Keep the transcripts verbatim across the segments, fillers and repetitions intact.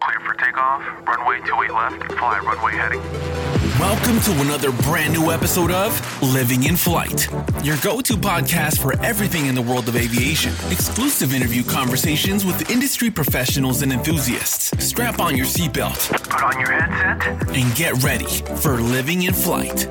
Clear for takeoff. Runway two eight left. Fly runway heading. Welcome to another brand new episode of Living in Flight, your go-to podcast for everything in the world of aviation. Exclusive interview conversations with industry professionals and enthusiasts. Strap on your seatbelt. Put on your headset. And get ready for Living in Flight.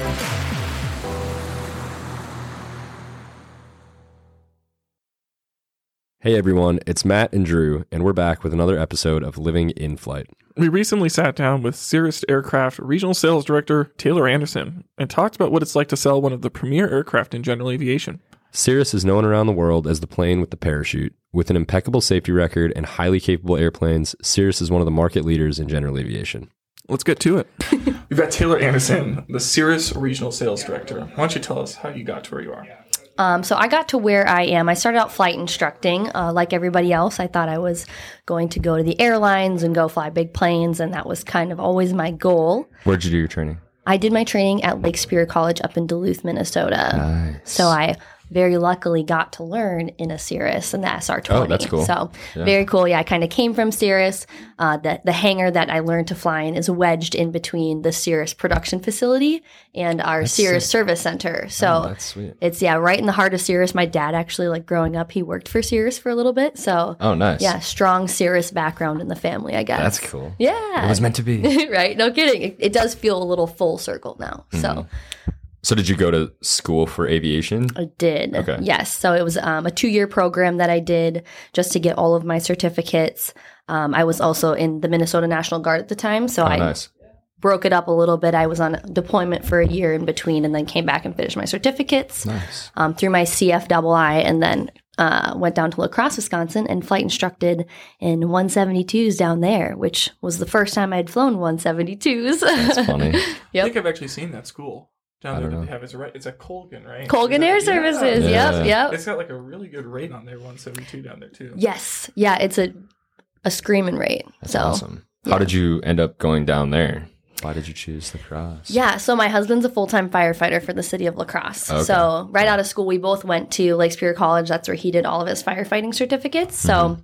Hey everyone, it's Matt and Drew, and we're back with another episode of Living in Flight. We recently sat down with Cirrus Aircraft Regional Sales Director Taylor Anderson and talked about what it's like to sell one of the premier aircraft in general aviation. Cirrus is known around the world as the plane with the parachute. With an impeccable safety record and highly capable airplanes, Cirrus is one of the market leaders in general aviation. Let's get to it. We've got Taylor Anderson, the Cirrus Regional Sales Director. Why don't you tell us how you got to where you are? Um, so I got to where I am. I started out flight instructing. Uh, like everybody else, I thought I was going to go to the airlines and go fly big planes, and that was kind of always my goal. Where'd you do your training? I did my training at Lake Superior College up in Duluth, Minnesota. Nice. So I very luckily got to learn in a Cirrus and the S R twenty. Oh, that's cool. So Yeah. very cool. Yeah, I kind of came from Cirrus. Uh, the, the hangar that I learned to fly in is wedged in between the Cirrus production facility and our That's Cirrus sick. service center. So Oh, that's sweet. it's, yeah, right in the heart of Cirrus. My dad actually, like growing up, he worked for Cirrus for a little bit. So Oh, nice. yeah, strong Cirrus background in the family, I guess. That's cool. Yeah. It was meant to be. Right? No kidding. It, it does feel a little full circle now. So So did you go to school for aviation? I did. Okay. Yes. So it was um, a two-year program that I did just to get all of my certificates. Um, I was also in the Minnesota National Guard at the time. So Oh, I nice. broke it up a little bit. I was on deployment for a year in between and then came back and finished my certificates Nice. um, through my C F I I and then uh, went down to La Crosse, Wisconsin and flight instructed in one seventy-twos down there, which was the first time I'd flown one seventy-twos. That's funny. I Yep. think I've actually seen that school down I there don't that know. they have. It's, right, it's at Colgan, right? Colgan Is Air that- Services. Yeah. Yep. Yep. It's got like a really good rate on there, one seventy-two down there too. Yes. Yeah. It's a, a screaming rate. That's so awesome. How did you end up going down there? Why did you choose La Crosse? yeah. So my husband's a full-time firefighter for the city of La Crosse. Okay. So right out of school, we both went to Lake Superior College. That's where he did all of his firefighting certificates. So Mm-hmm.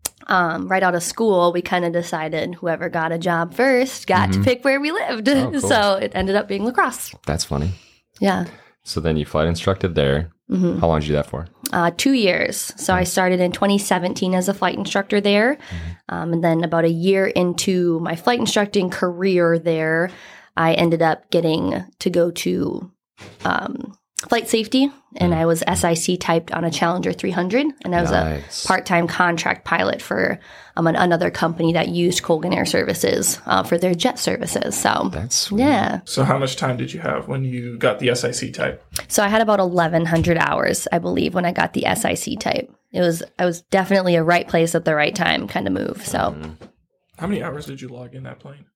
um, right out of school, we kind of decided whoever got a job first got to pick where we lived. Oh, cool. So it ended up being La Crosse. That's funny. Yeah. So then you flight instructed there. Mm-hmm. How long did you do that for? Uh, two years. So I started in twenty seventeen as a flight instructor there. Um, and then about a year into my flight instructing career there, I ended up getting to go to um, flight safety. And I was S I C typed on a Challenger three hundred. And I was Nice. a part-time contract pilot for um, an, another company that used Colgan Air Services uh, for their jet services. So That's sweet. yeah. So how much time did you have when you got the S I C type? So I had about eleven hundred hours, I believe, when I got the S I C type. It was I was definitely a right place at the right time kind of move. So How many hours did you log in that plane?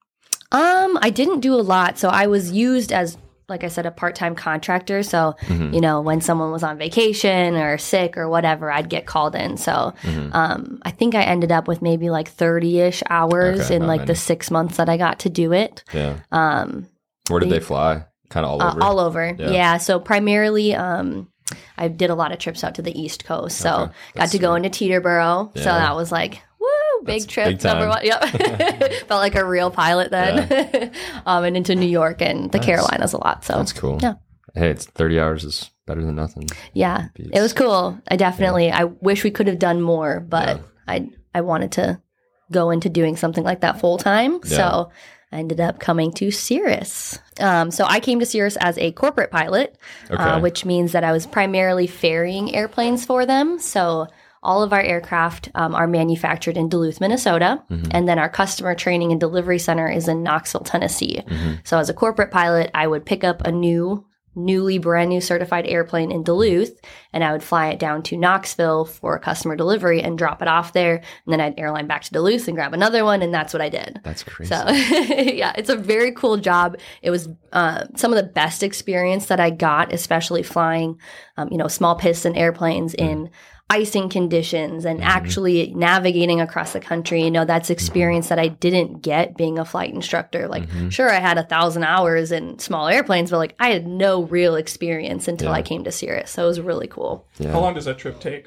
um I didn't do a lot. So I was used as, like I said, a part-time contractor. So, you know, when someone was on vacation or sick or whatever, I'd get called in. So um I think I ended up with maybe like thirty-ish hours Okay, in not like many. the six months that I got to do it. Yeah. Um Where did they- they fly? Kind of all Uh, over? all over. Yeah. Yeah. So primarily, um, I did a lot of trips out to the East Coast. So Okay. got That's to go into Teterboro. So Yeah. that was like, woo, big That's trip. big time. Number one. Yep. Felt like a real pilot then. um, and into New York and the Nice. Carolinas a lot. So That's cool. Yeah. Hey, it's thirty hours is better than nothing. yeah, Beats. it was cool. I definitely, I wish we could have done more, but Yeah. I, I wanted to go into doing something like that full time. Yeah. So I ended up coming to Cirrus. Um, so I came to Cirrus as a corporate pilot, Okay. uh, which means that I was primarily ferrying airplanes for them. So all of our aircraft um, are manufactured in Duluth, Minnesota, and then our customer training and delivery center is in Knoxville, Tennessee. So as a corporate pilot, I would pick up a new newly brand new certified airplane in Duluth, and I would fly it down to Knoxville for customer delivery and drop it off there. And then I'd airline back to Duluth and grab another one, and that's what I did. That's crazy. So yeah, it's a very cool job. It was uh, some of the best experience that I got, especially flying, um, you know, small piston airplanes mm. in icing conditions and mm-hmm. actually navigating across the country. You know, that's experience mm-hmm. that I didn't get being a flight instructor. Like, mm-hmm. sure, I had a thousand hours in small airplanes, but like I had no real experience until yeah. I came to Cirrus. So it was really cool. Yeah. How long does that trip take?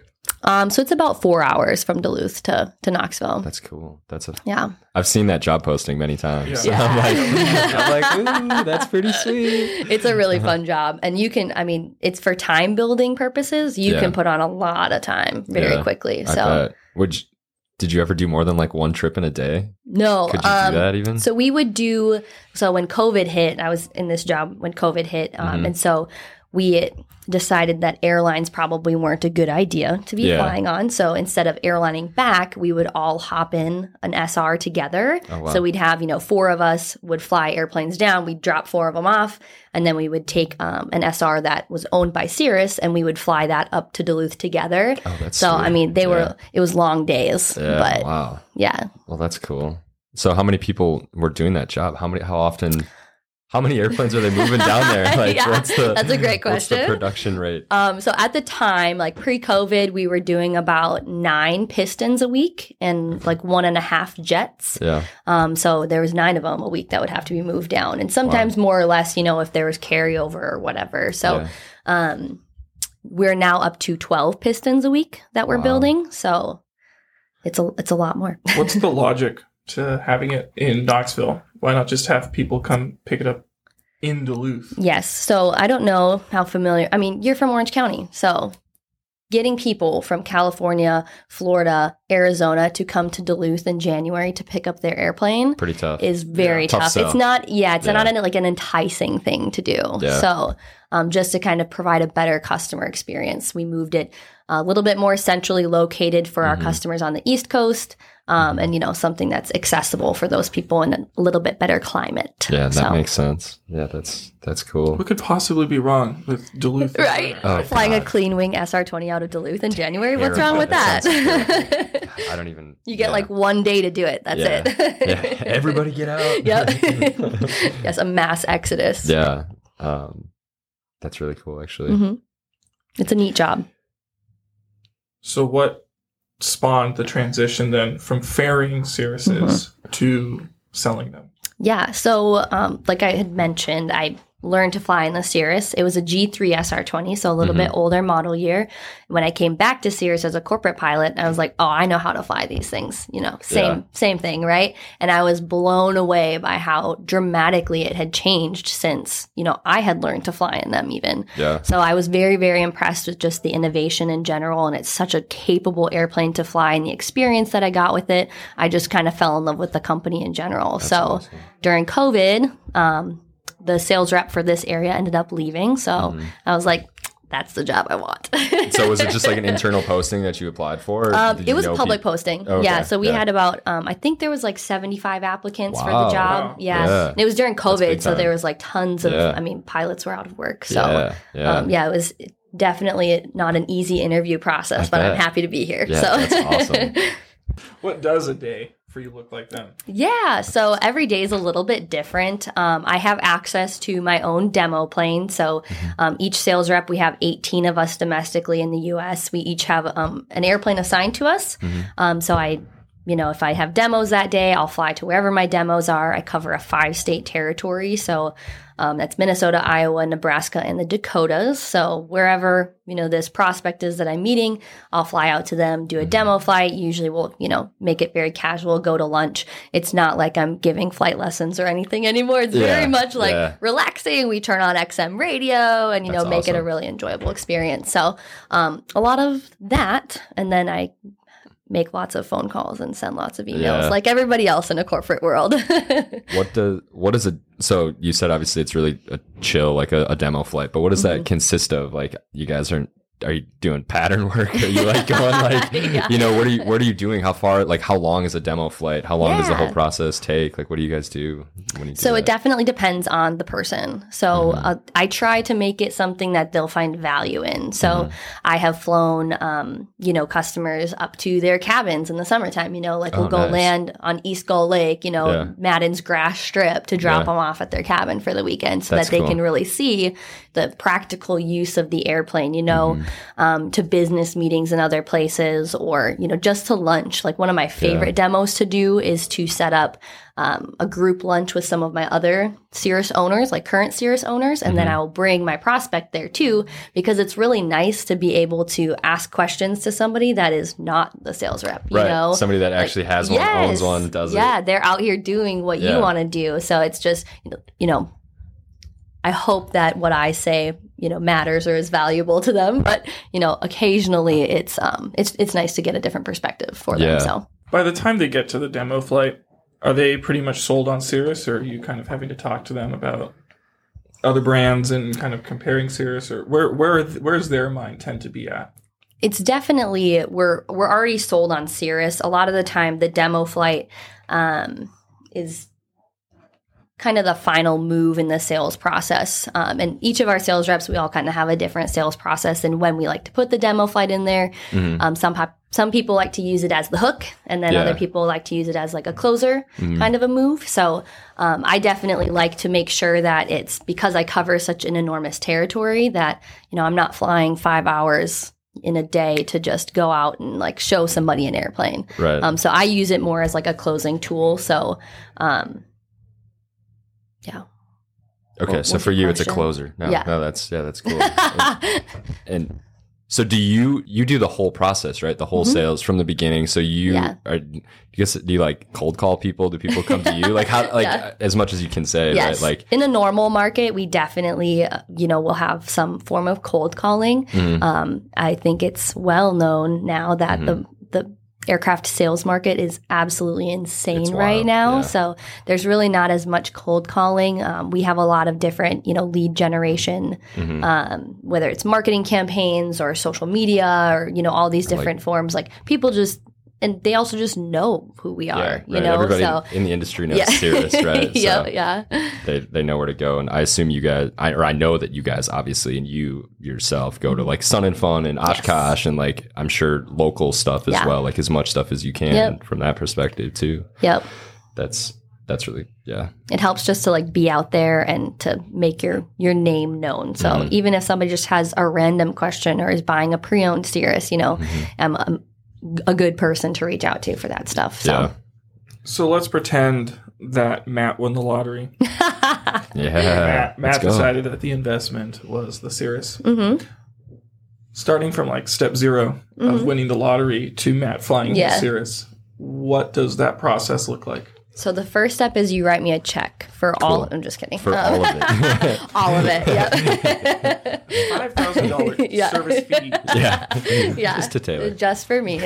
Um, so it's about four hours from Duluth to, to Knoxville. That's cool. That's a Yeah. I've seen that job posting many times. Yeah. I'm like, I'm like, ooh, that's pretty sweet. It's a really fun job. And you can, I mean, it's for time building purposes. You Yeah. can put on a lot of time very Yeah, quickly. I So bet. Would you, did you ever do more than like one trip in a day? no. Could you um, do that even? So we would do, so when COVID hit, I was in this job when COVID hit. Um, Mm-hmm. And so we decided that airlines probably weren't a good idea to be Yeah. flying on. So instead of airlining back, we would all hop in an S R together. Oh, wow. So we'd have, you know, four of us would fly airplanes down. We'd drop four of them off. And then we would take um, an S R that was owned by Cirrus and we would fly that up to Duluth together. Oh, that's so, I sweet. mean, they Yeah. were, it was long days. Yeah. But Wow. yeah. Well, that's cool. So how many people were doing that job? How many, how often, how many airplanes are they moving down there? Like, Yeah, what's the, that's a great what's the question. production rate? Um, so at the time, like pre-COVID, we were doing about nine pistons a week and like one and a half jets. Yeah. Um, so there was nine of them a week that would have to be moved down, and sometimes more or less, you know, if there was carryover or whatever. So Yeah. um, we're now up to twelve pistons a week that we're Wow. building. So it's a it's a lot more. What's the logic to having it in Knoxville? Why not just have people come pick it up in Duluth? Yes. So I don't know how familiar. I mean, you're from Orange County, so getting people from California, Florida, Arizona to come to Duluth in January to pick up their airplane Pretty tough. is very Yeah. Tough tough. sell. It's not, yeah, it's Yeah. not an, like an enticing thing to do. Yeah. So um, just to kind of provide a better customer experience, we moved it a little bit more centrally located for our Mm-hmm. customers on the East Coast, um, and you know something that's accessible for those people in a little bit better climate. Yeah, that So- makes sense. Yeah, that's that's cool. What could possibly be wrong with Duluth? Right. Oh, Flying God. a clean wing S R twenty out of Duluth in January. What's Terrible. wrong with That that? I don't even. You get yeah. like one day to do it. That's yeah. it. Yeah. Everybody get out. Yep. Yes, a mass exodus. Yeah. Um, that's really cool, actually. hmm It's a neat job. So what spawned the transition then from ferrying Cirruses Mm-hmm. to selling them? Yeah. So, um, like I had mentioned, I learned to fly in the Cirrus. It was a G three S R twenty, so a little Mm-hmm. bit older model year. When I came back to Cirrus as a corporate pilot, I was like, oh, I know how to fly these things. You know, same Yeah. same thing, right? And I was blown away by how dramatically it had changed since, you know, I had learned to fly in them even. Yeah. So I was very, very impressed with just the innovation in general. And it's such a capable airplane to fly, and the experience that I got with it, I just kind of fell in love with the company in general. so awesome. during COVID, um, the sales rep for this area ended up leaving. So Mm-hmm. I was like, that's the job I want. So was it just like an internal posting that you applied for? or Um, did it you was a know public peop- posting. Okay, Yeah. So we yeah. had about, um, I think there was like seventy-five applicants for Wow. the job. Wow. Yeah. Yeah. And it was during big COVID. So time. there was like tons of, Yeah. I mean, pilots were out of work. So Yeah. Yeah. Um, yeah, it was definitely not an easy interview process, I but I'm bet. happy to be here. Yeah, so that's awesome. What does a day for you look like then? Yeah, so every day is a little bit different. Um, I have access to my own demo plane. So Mm-hmm. um, each sales rep, we have eighteen of us domestically in the U S. We each have um, an airplane assigned to us. Mm-hmm. Um, so I, you know, if I have demos that day, I'll fly to wherever my demos are. I cover a five state territory. So um, that's Minnesota, Iowa, Nebraska, and the Dakotas. So wherever, you know, this prospect is that I'm meeting, I'll fly out to them, do a demo flight. Usually we'll, you know, make it very casual, go to lunch. It's not like I'm giving flight lessons or anything anymore. It's Yeah, very much like yeah. relaxing. We turn on X M radio and, you That's know, make it a awesome. really enjoyable experience. So um, a lot of that. And then I make lots of phone calls and send lots of emails Yeah. like everybody else in a corporate world. What does what is it? So you said obviously it's really a chill, like a, a demo flight. But what does Mm-hmm. that consist of? Like you guys are are you doing pattern work? Are you like going like Yeah. you know what are you what are you doing? How far? Like how long is a demo flight? How long does the Yeah. whole process take? Like what do you guys do when you do So that? it definitely depends on the person. So Mm-hmm. uh, I try to make it something that they'll find value in. So Mm-hmm. I have flown, um, you know, customers up to their cabins in the summertime. You know, like we'll Oh, go nice. land on East Gull Lake, you know, Yeah. Madden's grass strip to drop Yeah. them off at their cabin for the weekend, so That's that they cool. can really see the practical use of the airplane. You know, um, to business meetings in other places, or, you know, just to lunch. Like one of my favorite yeah. demos to do is to set up um, a group lunch with some of my other Cirrus owners, like current Cirrus owners, and mm-hmm. then I'll bring my prospect there too, because it's really nice to be able to ask questions to somebody that is not the sales rep, you right. know? Somebody that actually like, has one, yes, owns one, does yeah, it. Yeah, they're out here doing what yeah. you want to do. So it's just, you know, I hope that what I say, you know, matters or is valuable to them. But, you know, occasionally it's um it's it's nice to get a different perspective for yeah. them. So by the time they get to the demo flight, are they pretty much sold on Cirrus, or are you kind of having to talk to them about other brands and kind of comparing Cirrus, or where where where's their mind tend to be at? It's definitely we're we're already sold on Cirrus. A lot of the time, the demo flight um, is kind of the final move in the sales process. Um, and each of our sales reps, we all kind of have a different sales process and when we like to put the demo flight in there. Mm-hmm. Um, some pop- some people like to use it as the hook, and then yeah. other people like to use it as like a closer mm-hmm. kind of a move. So um, I definitely like to make sure that it's, because I cover such an enormous territory, that, you know, I'm not flying five hours in a day to just go out and like show somebody an airplane. Right. Um, so I use it more as like a closing tool. So, um, yeah. Okay, well, so for you, question? it's a closer. No, yeah. no, that's yeah, that's cool. and, and so, do you you do the whole process, right? The whole mm-hmm. sales from the beginning. So you yeah. are. Do you guess do you like cold call people? Do people come to you? Like how? Like yeah. as much as you can say, yes. right? Like in a normal market, we definitely, uh, you know, will have some form of cold calling. Mm-hmm. Um, I think it's well known now that mm-hmm. the the aircraft sales market is absolutely insane right now. Yeah. So there's really not as much cold calling. Um, we have a lot of different, you know, lead generation, mm-hmm. um, whether it's marketing campaigns or social media or, you know, all these different like, forms. Like people just, and they also just know who we are, yeah, you right. know? Everybody so, in the industry knows yeah. Cirrus, right? yeah, so yeah. They they know where to go. And I assume you guys, I, or I know that you guys obviously, and you yourself go to like Sun and Fun and Oshkosh yes. and like, I'm sure local stuff as yeah. well, like as much stuff as you can yep. from that perspective too. Yep. That's, that's really, yeah. It helps just to like be out there and to make your, your name known. So mm-hmm. even if somebody just has a random question or is buying a pre-owned Cirrus, you know, mm-hmm. I'm, I'm a good person to reach out to for that stuff. So, yeah. so let's pretend that Matt won the lottery. yeah. Matt, Matt decided that the investment was the Cirrus. Mm-hmm. Starting from like step zero mm-hmm. of winning the lottery to Matt flying yeah. the Cirrus, what does that process look like? So the first step is you write me a check for cool. all. I'm just kidding. For um, all of it. all of it. Yeah. Five thousand dollars yeah. service fee. Yeah. yeah. Just to Taylor. Just for me.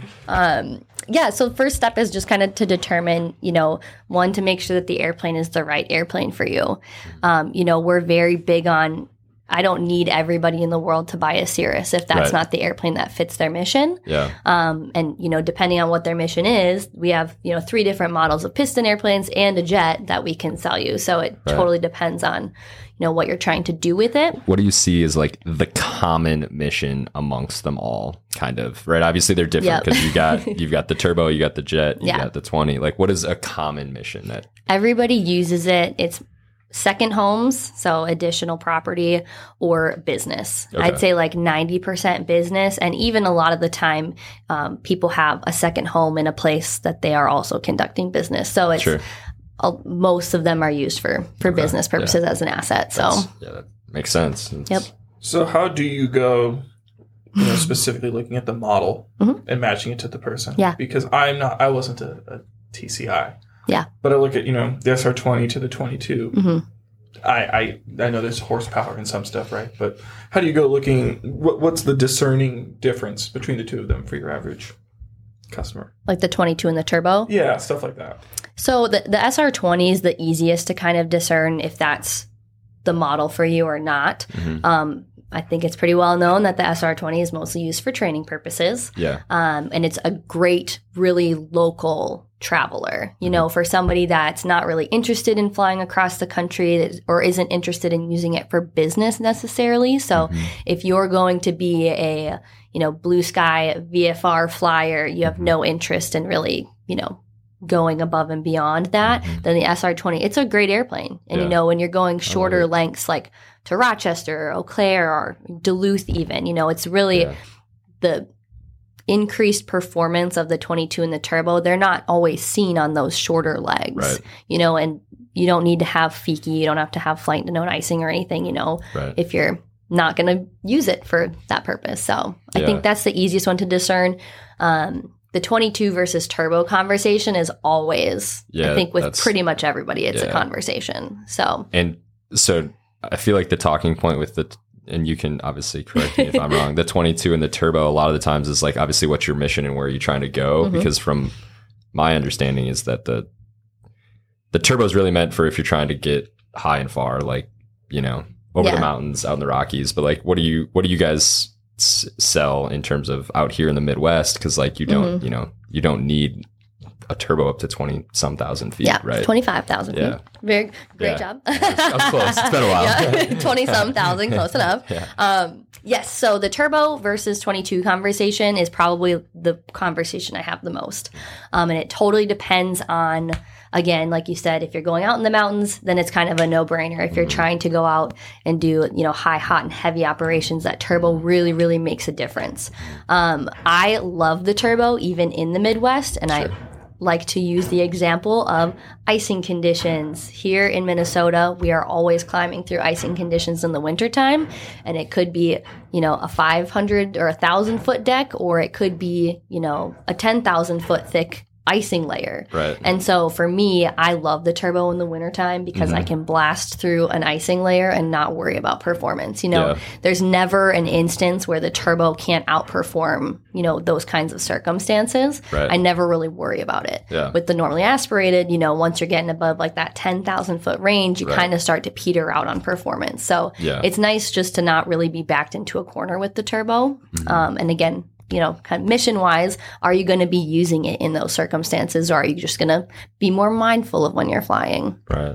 um, yeah. So first step is just kind of to determine, you know, one, to make sure that the airplane is the right airplane for you. Um, you know, we're very big on, I don't need everybody in the world to buy a Cirrus if that's right. not the airplane that fits their mission. Yeah. Um, and, you know, depending on what their mission is, we have, you know, three different models of piston airplanes and a jet that we can sell you. So it right. totally depends on, you know, what you're trying to do with it. What do you see as like the common mission amongst them all, kind of, right? Obviously they're different because yep. you got, you've got the turbo, you got the jet, you yeah. got the twenty. Like what is a common mission that everybody uses it? It's second homes, so additional property, or business. Okay. I'd say like ninety percent business, and even a lot of the time um, people have a second home in a place that they are also conducting business. So it's sure. uh, most of them are used for, for okay. business purposes yeah. as an asset. So That's, yeah, that makes sense. It's, yep. So how do you go, you know, specifically looking at the model mm-hmm. and matching it to the person? Yeah. Because I'm not, I wasn't a, a T C I. Yeah. But I look at, you know, the S R twenty to the twenty-two. Mm-hmm. I, I I know there's horsepower in some stuff, right? But how do you go looking, what, what's the discerning difference between the two of them for your average customer? Like the twenty-two and the turbo? Yeah, stuff like that. So the, the S R twenty is the easiest to kind of discern if that's the model for you or not. Mm-hmm. Um, I think it's pretty well known that the S R twenty is mostly used for training purposes. Yeah. Um, and it's a great, really local traveler, you know, for somebody that's not really interested in flying across the country or isn't interested in using it for business necessarily. So mm-hmm. if you're going to be a, you know, blue sky V F R flyer, you have no interest in really, you know, going above and beyond that, Mhm. then the S R twenty, it's a great airplane. And Yeah. you know, when you're going shorter it. lengths like to Rochester or Eau Claire or Duluth even, you know, it's really Yeah. the increased performance of the twenty-two and the turbo. They're not always seen on those shorter legs, Right. you know, and you don't need to have F I C I, you don't have to have flight to known icing or anything, you know, Right. if you're not going to use it for that purpose. So I Yeah. think that's the easiest one to discern. Um, the twenty-two versus turbo conversation is always, Yeah, I think with that's- pretty much everybody, it's a yeah. conversation. So And so I feel like the talking point with the, and you can obviously correct me if I'm wrong, the twenty-two and the turbo, a lot of the times is like obviously what's your mission and where are you trying to go? Mhm. Because from my understanding is that the, the turbo is really meant for if you're trying to get high and far, like, you know, over Yeah. the mountains out in the Rockies. But like, what do you, what do you guys s- sell in terms of out here in the Midwest? Cause like you don't, Mhm. you know, you don't need a turbo up to twenty some thousand feet, yeah, right? twenty-five thousand Yeah. feet. Very great Yeah. job. I was close. It's been a while. Yeah, twenty some thousand, close enough. Yeah. Um, yes, so the turbo versus twenty-two conversation is probably the conversation I have the most. Um, and it totally depends on, again, like you said, if you're going out in the mountains, then it's kind of a no-brainer. If you're Mm-hmm. trying to go out and do, you know, high, hot, and heavy operations, that turbo really, really makes a difference. Um, I love the turbo even in the Midwest, and I like to use the example of icing conditions. Here in Minnesota, we are always climbing through icing conditions in the wintertime, and it could be, you know, a five hundred or a one thousand foot deck, or it could be, you know, a ten thousand foot thick icing layer. Right. And so for me, I love the turbo in the wintertime because I can blast through an icing layer and not worry about performance. You know, Yeah. there's never an instance where the turbo can't outperform, you know, those kinds of circumstances. Right. I never really worry about it. Yeah. With the normally aspirated, you know, once you're getting above like that ten thousand foot range, you Right. kind of start to peter out on performance. So Yeah. it's nice just to not really be backed into a corner with the turbo. Mm-hmm. Um, and again, you know, kind of mission wise, are you going to be using it in those circumstances, or are you just going to be more mindful of when you're flying? Right.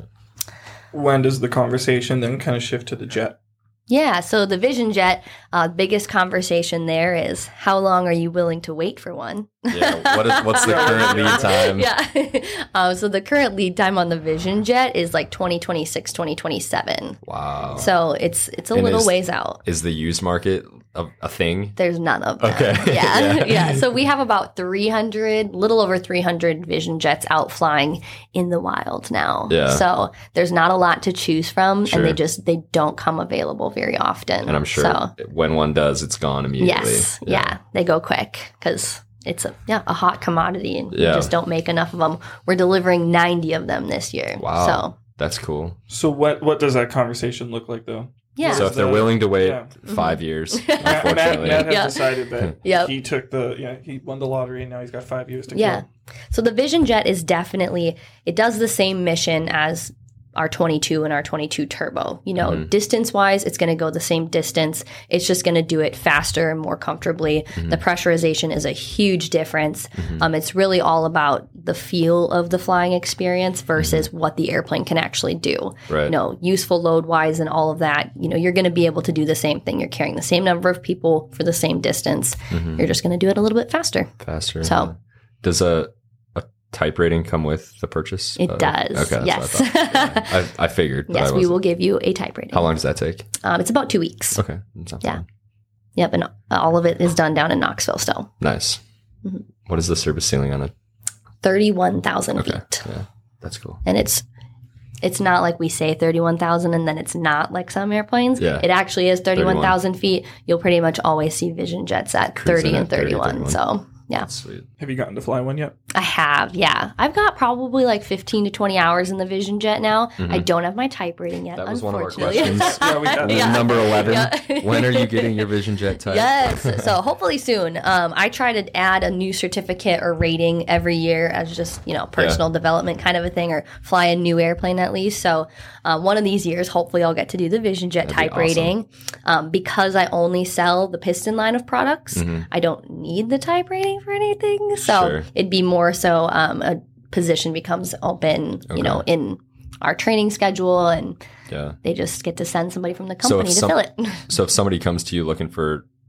When does the conversation then kind of shift to the jet? Yeah, so the Vision Jet, uh, biggest conversation there is how long are you willing to wait for one? Yeah. What is, what's the current lead time? Yeah. uh, so the current lead time on the Vision Jet is like twenty twenty-six, twenty twenty-seven. Wow. So it's it's a And little is- ways out. Is the used market a, a thing? There's none of them. Okay. Yeah. Yeah. yeah. So we have about three hundred, little over three hundred Vision Jets out flying in the wild now. Yeah. So there's not a lot to choose from, Sure. and they just they don't come available very often. And I'm sure So, when one does, it's gone immediately. yes. Yeah. They go quick because it's a yeah a hot commodity, and Yeah. you just don't make enough of them. We're delivering ninety of them this year. Wow. So That's cool. So what what does that conversation look like though? yeah. So Is if they're the- willing to wait yeah. five years, Matt, Matt, unfortunately. Matt has Yeah. decided that Yep. he took the yeah he won the lottery and now he's got five years to Yeah. kill. So the Vision Jet is definitely, it does the same mission as our twenty-two and our twenty-two turbo. You know, Mhm. distance wise, it's going to go the same distance. It's just going to do it faster and more comfortably. Mhm. The pressurization is a huge difference. Mhm. Um, it's really all about the feel of the flying experience versus what the airplane can actually do. Right. You know, useful load wise and all of that. You know, you're going to be able to do the same thing. You're carrying the same number of people for the same distance. Mhm. You're just going to do it a little bit faster. Faster. So- yeah. Does a a type rating come with the purchase? It Uh, does. Okay. Yes. That's what I, thought. Yeah. I, I figured. But I Yes, we wasn't- will give you a type rating. How long does that take? Um, it's about two weeks. Okay. That's not Yeah. bad. Yep, and all of it is done down in Knoxville still. Nice. Mhm. What is the service ceiling on it? thirty-one thousand Okay. feet. Yeah. That's cool. And it's it's not like we say thirty-one thousand and then it's not like some airplanes. Yeah. It actually is thirty-one thousand feet. You'll pretty much always see Vision Jets at Cruising thirty at and thirty, thirty-one. thirty-one. So, yeah. Sweet. Have you gotten to fly one yet? I have, yeah. I've got probably like fifteen to twenty hours in the Vision Jet now. I don't have my type rating yet, That was one of our unfortunately. questions. Yeah, we got Yeah. Number eleven. Yeah. When are you getting your Vision Jet type? Yes. So hopefully soon. Um, I try to add a new certificate or rating every year as just, you know, personal development kind of a thing, or fly a new airplane at least. So uh, one of these years, hopefully I'll get to do the Vision Jet That'd be type awesome. rating. Um, because I only sell the piston line of products, Mhm. I don't need the type rating for anything. So Sure. it'd be more so um, a position becomes open, Okay. you know, in our training schedule, and Yeah. they just get to send somebody from the So company if to some- fill it. So if somebody comes to you looking for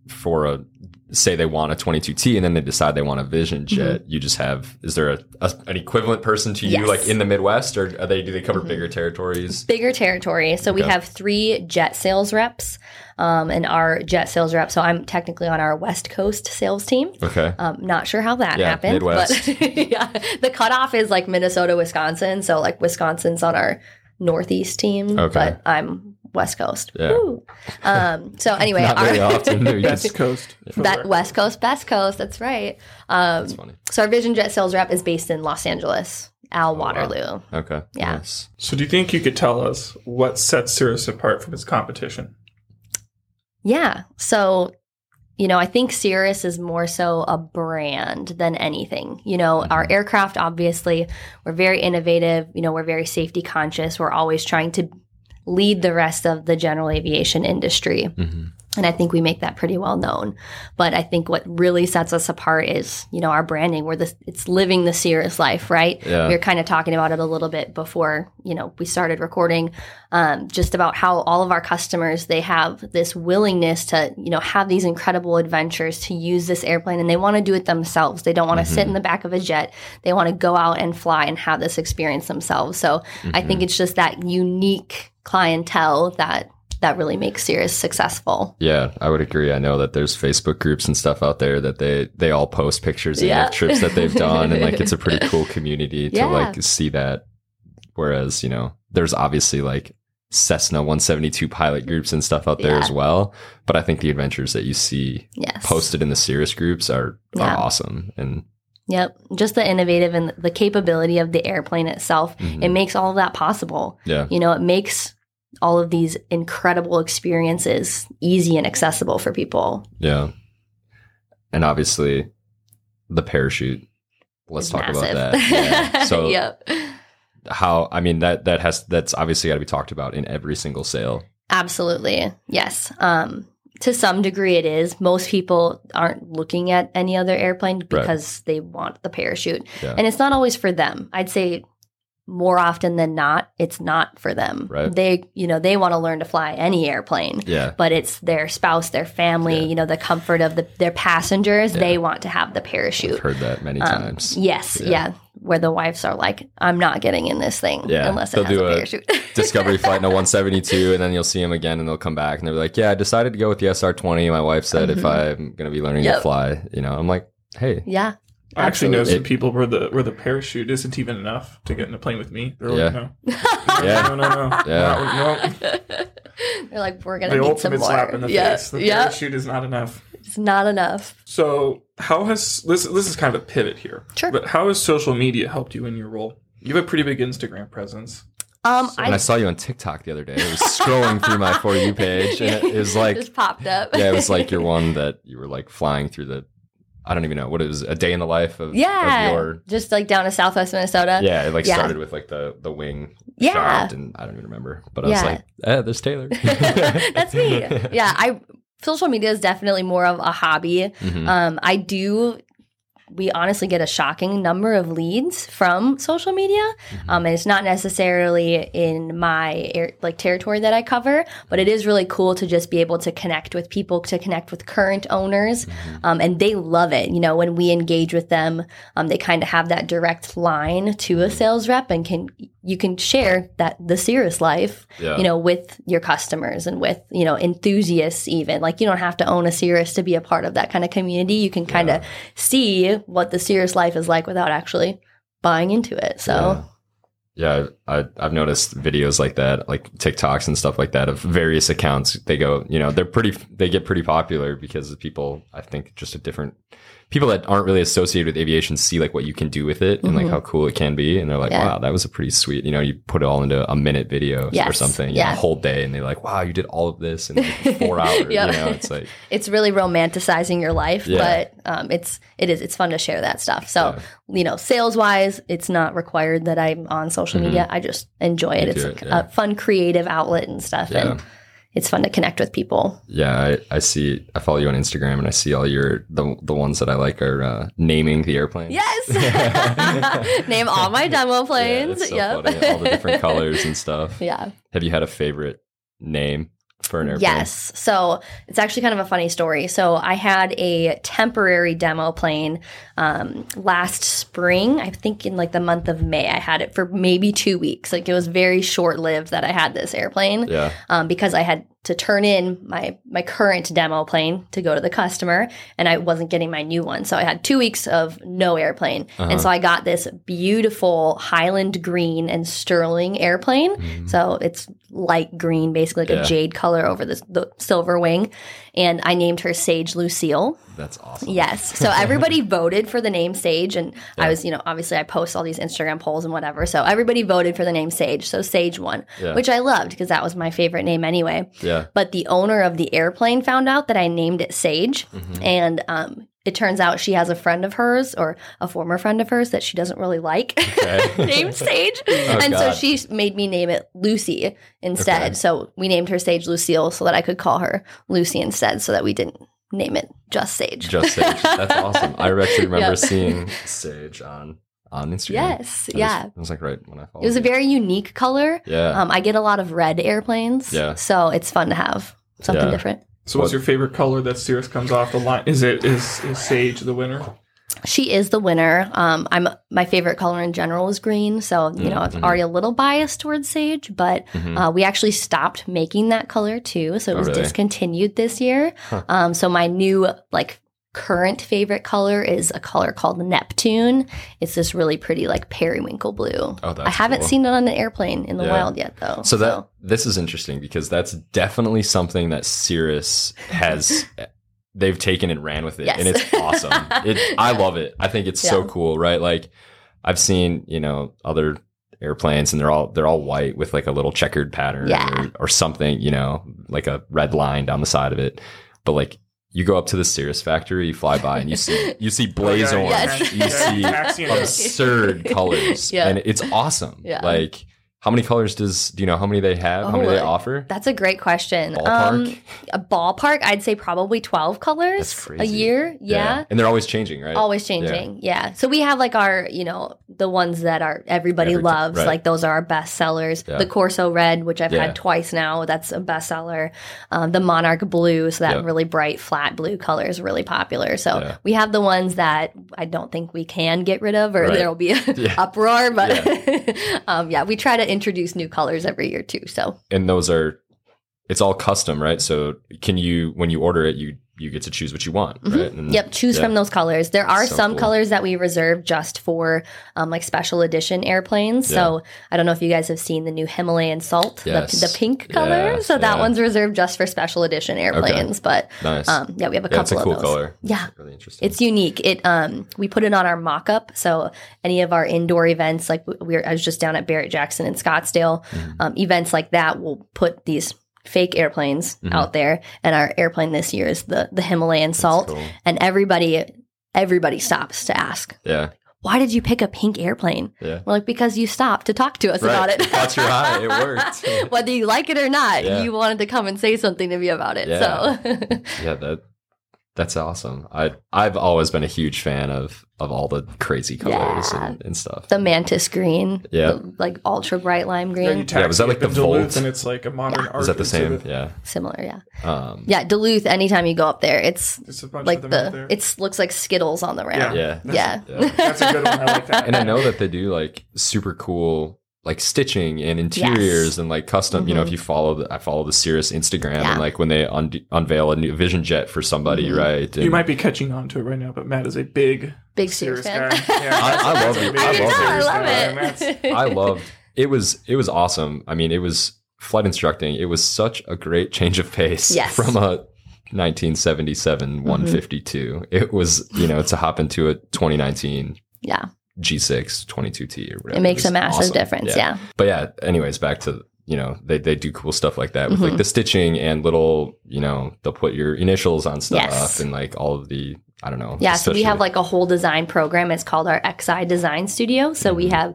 for a, say they want a twenty-two T and then they decide they want a Vision jet, mm-hmm. you just have, is there a, a an equivalent person to you yes. like in the Midwest, or are they, do they cover mm-hmm. bigger territories? Bigger territory. So okay. we have three jet sales reps, um, and our jet sales rep. So I'm technically on our West Coast sales team. Okay. Um, not sure how that yeah, happened, Midwest. but yeah, the cutoff is like Minnesota, Wisconsin. So like Wisconsin's on our Northeast team, okay. but I'm West Coast. Yeah. Woo. Um, so anyway, Not very our often. Best Coast. That West Coast, best coast. That's right. Um, that's funny. So our Vision Jet sales rep is based in Los Angeles, Al oh, Waterloo. Wow. Okay. Yeah. Nice. So do you think you could tell us what sets Cirrus apart from its competition? Yeah. So, you know, I think Cirrus is more so a brand than anything. You know, mm-hmm. our aircraft, obviously, we're very innovative. You know, we're very safety conscious. We're always trying to lead the rest of the general aviation industry. Mm-hmm. And I think we make that pretty well known. But I think what really sets us apart is, you know, our branding. We're the, it's living the Cirrus life, right? Yeah. We were kind of talking about it a little bit before, you know, we started recording, um, just about how all of our customers, they have this willingness to, you know, have these incredible adventures, to use this airplane, and they want to do it themselves. They don't want to mm-hmm. sit in the back of a jet. They want to go out and fly and have this experience themselves. So mm-hmm. I think it's just that unique clientele that that really makes Cirrus successful. Yeah, I would agree. I know that there's Facebook groups and stuff out there that they they all post pictures of yeah. their trips that they've done, and like it's a pretty cool community to yeah. like see that. Whereas, you know, there's obviously like Cessna one seventy-two pilot groups and stuff out there yeah. as well, but I think the adventures that you see yes. posted in the Cirrus groups are, yeah. are awesome. And Yep. Just the innovative and the capability of the airplane itself. Mm-hmm. It makes all of that possible. Yeah. You know, it makes all of these incredible experiences easy and accessible for people. Yeah. And obviously the parachute. Let's it's talk massive. about that. Yeah. So yep. how, I mean, that, that has, that's obviously got to be talked about in every single sale. Absolutely. Yes. Um, to some degree it is. Most people aren't looking at any other airplane because right. they want the parachute. Yeah. And it's not always for them. I'd say more often than not, it's not for them. Right. They, you know, they want to learn to fly any airplane. Yeah. But it's their spouse, their family, yeah. you know, the comfort of the, their passengers. Yeah. They want to have the parachute. I've heard that many um, times. Yes. Yeah. yeah. Where the wives are like, I'm not getting in this thing yeah. unless it they'll has do a parachute. A Discovery flight in a one seventy-two, and then you'll see them again, and they'll come back, and they're like, yeah, I decided to go with the S R twenty. My wife said mm-hmm. if I'm going to be learning yep. to fly, you know, I'm like, hey. Yeah. I actually know some people where the where the parachute isn't even enough to get in a plane with me. They're yeah. like, no. yeah. no, no, no. Yeah. No, no. They're like, we're going to the need some ultimate more. slap in the yeah. face. The yeah. parachute is not enough. It's not enough. So how has, this, this is kind of a pivot here. Sure. But how has social media helped you in your role? You have a pretty big Instagram presence. Um, so, I, I saw you on TikTok the other day. I was scrolling through my For You page, and it was like... just popped up. yeah, it was like your one that you were like flying through the... I don't even know what it was. A day in the life of, yeah, of your... just like down to Southwest Minnesota. Yeah, it like yeah. started with like the, the wing yeah. shot, and I don't even remember. But I yeah. was like, eh, there's Taylor. That's me. Yeah, I social media is definitely more of a hobby. Mm-hmm. Um, I do... We honestly get a shocking number of leads from social media. Mm-hmm. Um, and it's not necessarily in my air, like territory that I cover, but it is really cool to just be able to connect with people, to connect with current owners. Mm-hmm. Um, and they love it. You know, when we engage with them, um, they kind of have that direct line to a sales rep, and can you can share that the Cirrus life, yeah. you know, with your customers and with, you know, enthusiasts even. Like, you don't have to own a Cirrus to be a part of that kind of community. You can kind of yeah. see what the Cirrus life is like without actually buying into it. So yeah, yeah I, I've noticed videos like that, like TikToks and stuff like that of various accounts. They go, you know, they're pretty, they get pretty popular because people, I think just a different, people that aren't really associated with aviation see like what you can do with it and mm-hmm. like how cool it can be. And they're like, yeah. wow, that was a pretty sweet, you know, you put it all into a minute video yes. or something, yeah. know, a whole day. And they're like, wow, you did all of this in like four hours. yep. You know, it's like, it's really romanticizing your life, yeah. but um, it's, it is, it's fun to share that stuff. So, yeah. you know, sales wise, it's not required that I'm on social mm-hmm. media. I just enjoy it. You it's it, a, yeah. a fun, creative outlet and stuff. Yeah. And it's fun to connect with people. Yeah, I, I see. I follow you on Instagram, and I see all your the the ones that I like are uh, naming the airplanes. Yes, name all my demo planes. Yeah, it's so yep, funny. All the different colors and stuff. Yeah. Have you had a favorite name? for an airplane? Yes. So it's actually kind of a funny story. So I had a temporary demo plane um, last spring. I think in like the month of May. I had it for maybe two weeks. Like it was very short lived that I had this airplane. Yeah. Um, because I had to turn in my my current demo plane to go to the customer, and I wasn't getting my new one. So I had two weeks of no airplane. Uh-huh. And so I got this beautiful Highland green and sterling airplane. Mm. So it's light green, basically like Yeah. a jade color over the, the silver wing. And I named her Sage Lucille. That's awesome. Yes. So everybody voted for the name Sage. And yeah. I was, you know, obviously I post all these Instagram polls and whatever. So everybody voted for the name Sage. So Sage won, yeah. which I loved because that was my favorite name anyway. Yeah. But the owner of the airplane found out that I named it Sage. Mm-hmm. And um, it turns out she has a friend of hers or a former friend of hers that she doesn't really like okay. named Sage. Oh, and God. So she made me name it Lucy instead. Okay. So we named her Sage Lucille so that I could call her Lucy instead so that we didn't name it just Sage. Just Sage. That's awesome. I actually remember yep. seeing Sage on on Instagram. Yes. It yeah. Was, it was like right when I followed It was you. a very unique color. Yeah. Um, I get a lot of red airplanes. Yeah. So it's fun to have something yeah. different. So what's your favorite color that Cirrus comes off the line? Is it is, is Sage the winner? She is the winner. Um, I'm my favorite color in general is green, so you know mm-hmm. I'm already a little biased towards Sage. But mm-hmm. uh, we actually stopped making that color too, so it was oh, really? discontinued this year. Huh. Um, so my new like current favorite color is a color called Neptune. It's this really pretty like periwinkle blue. Oh, that's I haven't cool. seen it on an airplane in the yeah. wild yet, though. So, so that this is interesting because that's definitely something that Cirrus has. They've taken and ran with it, yes. and it's awesome. It, I love it. I think it's yeah. so cool, right? Like I've seen, you know, other airplanes, and they're all they're all white with like a little checkered pattern yeah. or, or something, you know, like a red line down the side of it. But like you go up to the Cirrus factory, you fly by, and you see you see blaze oh, yeah, orange, yes. you see absurd colors, yeah. and it's awesome. Yeah. Like. How many colors does, do you know how many they have? Oh, how many they offer? That's a great question. Ballpark? Um, a ballpark, I'd say probably twelve colors That's crazy. a year. Yeah. yeah. And they're always changing, right? Always changing. Yeah. yeah. So we have like our, you know, the ones that are everybody Every loves. T- right. Like those are our best sellers. Yeah. The Corso Red, which I've yeah. had twice now. That's a bestseller. Um, the Monarch Blue. So that yep. really bright, flat blue color is really popular. So yeah. we have the ones that I don't think we can get rid of or right. there will be an yeah. uproar. But yeah. um, yeah, we try to introduce new colors every year too. So and those are it's all custom, right? So can you when you order it you you get to choose what you want, mm-hmm. right? And, yep, choose yeah. from those colors. There are so some cool. colors that we reserve just for um, like special edition airplanes. Yeah. So I don't know if you guys have seen the new Himalayan Salt, yes. the, the pink color. Yeah. So that yeah. one's reserved just for special edition airplanes. Okay. But nice. um, yeah, we have a yeah, couple it's a cool of those. Color. Yeah, it's really interesting. It's unique. It um we put it on our mock-up. So any of our indoor events, like we were, I was just down at Barrett Jackson in Scottsdale, mm-hmm. um, events like that, we'll put these fake airplanes mm-hmm. out there, and our airplane this year is the the Himalayan Salt. Cool. And everybody everybody stops to ask, yeah, why did you pick a pink airplane? Yeah. We're like, because you stopped to talk to us right. about it. It caught your eye. It worked. Whether you like it or not, yeah. you wanted to come and say something to me about it. Yeah. So yeah, that that's awesome. I I've always been a huge fan of of all the crazy colors yeah. and, and stuff. The mantis green, yeah, the, like ultra bright lime green. Yeah, yeah was that like the Volt? And it's like a modern yeah. art. Is that the same? exhibit. Yeah, similar. Yeah, um, yeah. Duluth. Anytime you go up there, it's There's a bunch like of them out the there. it looks like Skittles on the ramp. yeah, yeah. yeah. That's a good one. I like that. And I know that they do like super cool like stitching and interiors yes. and like custom, mm-hmm. you know, if you follow the, I follow the Cirrus Instagram yeah. and like when they un- unveil a new Vision Jet for somebody, mm-hmm. right? And you might be catching on to it right now, but Matt is a big, big Cirrus fan. guy. Yeah, I, I love it. big I love know, I it. love Cirrus it. guy. I loved it. Was it was awesome. I mean, it was flight instructing. It was such a great change of pace yes. from a nineteen seventy-seven mm-hmm. one fifty-two. It was, you know, to hop into a twenty nineteen. Yeah. G six twenty-two T or whatever. It makes it a massive awesome. difference. Yeah. yeah. But yeah, anyways, back to, you know, they, they do cool stuff like that with mm-hmm. like the stitching and little, you know, they'll put your initials on stuff yes. and like all of the, I don't know. Yeah. So we have like a whole design program. It's called our X I Design Studio. So mm-hmm. we have,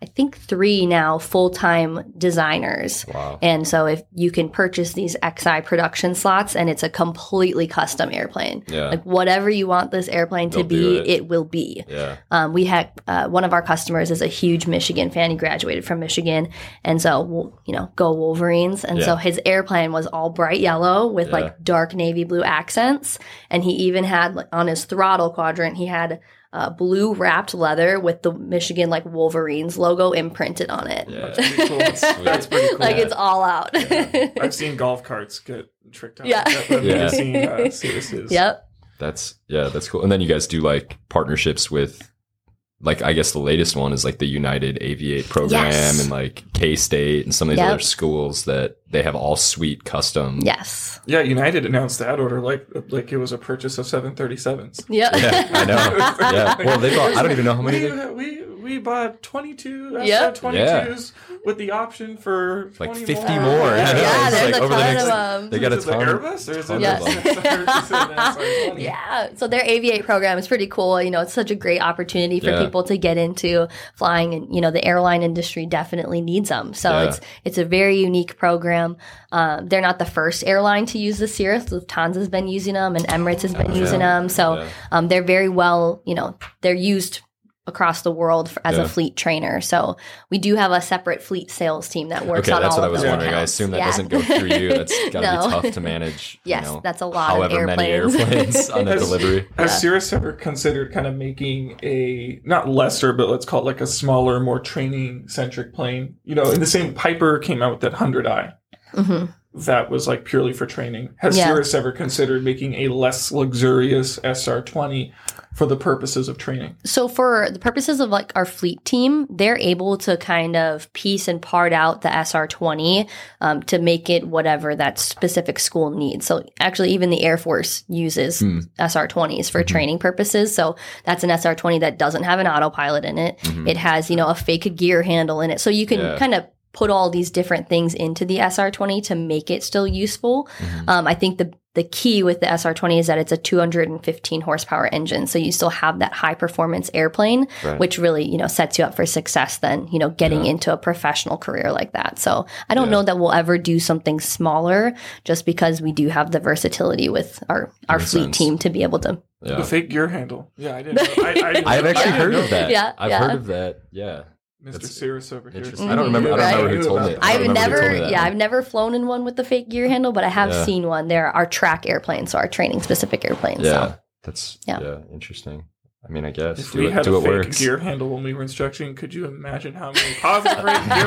I think, three now full-time designers. Wow. And so if you can purchase these X I production slots, and it's a completely custom airplane. Yeah. Like whatever you want this airplane They'll to be, do it. it will be. Yeah. Um, we had uh, one of our customers is a huge Michigan fan. He graduated from Michigan. And so, we'll, you know, go Wolverines. And Yeah. so his airplane was all bright yellow with Yeah. like dark navy blue accents. And he even had like, on his throttle quadrant, he had uh, blue wrapped leather with the Michigan like Wolverines logo imprinted on it. Yeah. That's pretty cool. That's, that's pretty cool. Like it's all out. I've seen golf carts get tricked out. Yeah. Like that, but I've Yeah. never seen uh, Cirrus's. Yep. That's yeah, that's cool. And then you guys do like partnerships with, like, I guess the latest one is like the United Aviate program Yes. and like K-State and some of these Yep. other schools that they have all suite custom. Yes. Yeah, United announced that order like like it was a purchase of seven thirty-sevens. Yep. Yeah, I know. Yeah. Well, they bought, I don't even know how many We, they we, we bought twenty-two S Yep. R twenty-twos with the option for like twenty fifty more. more. I know. Yeah, It's there's like a over the ton next- of them. They got a Is it the ton. Airbus or is it ton Yes. of them. the S R twenty? Yeah. So their Aviate program is pretty cool. You know, it's such a great opportunity for Yeah. people to get into flying, and you know, the airline industry definitely needs them. So Yeah. it's it's a very unique program. Um, they're not the first airline to use the Cirrus. Lufthansa's been using them, and Emirates has been Oh, yeah. using them. So Yeah. um, they're very well. You know, they're used across the world for, as Yeah. a fleet trainer. So we do have a separate fleet sales team that works Okay, on that's all what I of was those wondering. I accounts. assume that Yeah. doesn't go through you. That's got to No. be tough to manage. Yes, you know, that's a lot of however many airplanes. airplanes on a Has- delivery. Has Yeah. Cirrus ever considered kind of making a not lesser, but let's call it like a smaller, more training centric plane? You know, in the same Piper came out with that hundred I. hmm That was like purely for training. Has Yeah. Cirrus ever considered making a less luxurious S R twenty for the purposes of training? So for the purposes of like our fleet team, they're able to kind of piece and part out the S R twenty um, to make it whatever that specific school needs. So actually, even the Air Force uses Hmm. S R twenties for training purposes. So that's an S R twenty that doesn't have an autopilot in it. Mhm. It has, you know, a fake gear handle in it. So you can Yeah. kind of put all these different things into the S R twenty to make it still useful. Mhm. Um, I think the the key with the S R twenty is that it's a two hundred fifteen horsepower engine, so you still have that high performance airplane, Right. which really, you know, sets you up for success. Then, you know, getting Yeah. into a professional career like that. So I don't Yeah. know that we'll ever do something smaller, just because we do have the versatility with our our Makes fleet sense. team to be able to. Yeah. The fake gear handle. Yeah, I didn't know. I, I didn't I've know- I actually didn't heard know of that. Yeah, I've yeah. heard of that. Yeah. Mister That's Cirrus over here. Interesting. I don't remember. I don't Right. remember who told me. I don't I've remember who told never, me that yeah, one. I've never flown in one with the fake gear handle, but I have Yeah. seen one. They're our track airplanes, so our training specific airplanes. Yeah, So. that's Yeah. yeah. interesting. I mean, I guess If do we it, had do a it fake works. gear handle when we were instructing, could you imagine how many positive rate gear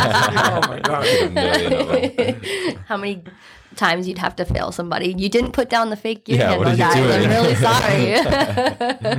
Oh my A god. million of them. How many times you'd have to fail somebody? You didn't put down the fake gear Yeah, handle, what are you guys. doing? I'm really sorry.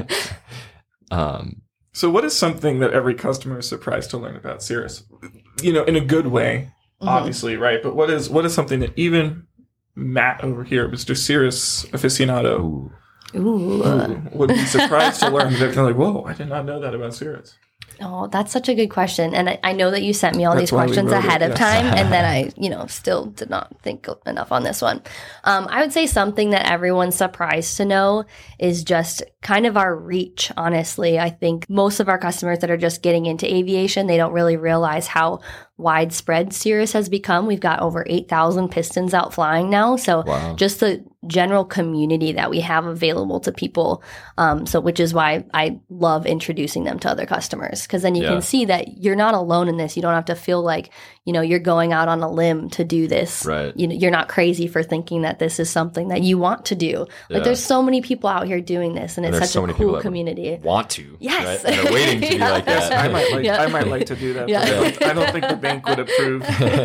Um, So what is something that every customer is surprised to learn about Cirrus? You know, in a good way, Mm-hmm. obviously, right? But what is what is something that even Matt over here, Mister Cirrus aficionado, ooh. Ooh. who would be surprised to learn? They're like, whoa, I did not know that about Cirrus. Oh, that's such a good question. And I, I know that you sent me all That's these why we questions wrote it, ahead of yes. time. And then I, you know, still did not think enough on this one. Um, I would say something that everyone's surprised to know is just kind of our reach, honestly. I think most of our customers that are just getting into aviation, they don't really realize how widespread Cirrus has become. We've got over eight thousand pistons out flying now. So Wow. just the general community that we have available to people. Um, so which is why I love introducing them to other customers, because then you Yeah. can see that you're not alone in this. You don't have to feel like, you know, you're going out on a limb to do this. Right. You know, you're not crazy for thinking that this is something that you want to do. Yeah. Like there's so many people out here doing this, and, And it's there's such so a many people cool that community. Want to? Yes. Right? And are waiting to be Yeah. like that. I might like Yeah. I might like to do that. Yeah. But I, don't, I don't think the bank would approve.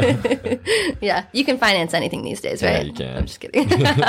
Yeah, you can finance anything these days, Yeah, right? you can. I'm just kidding.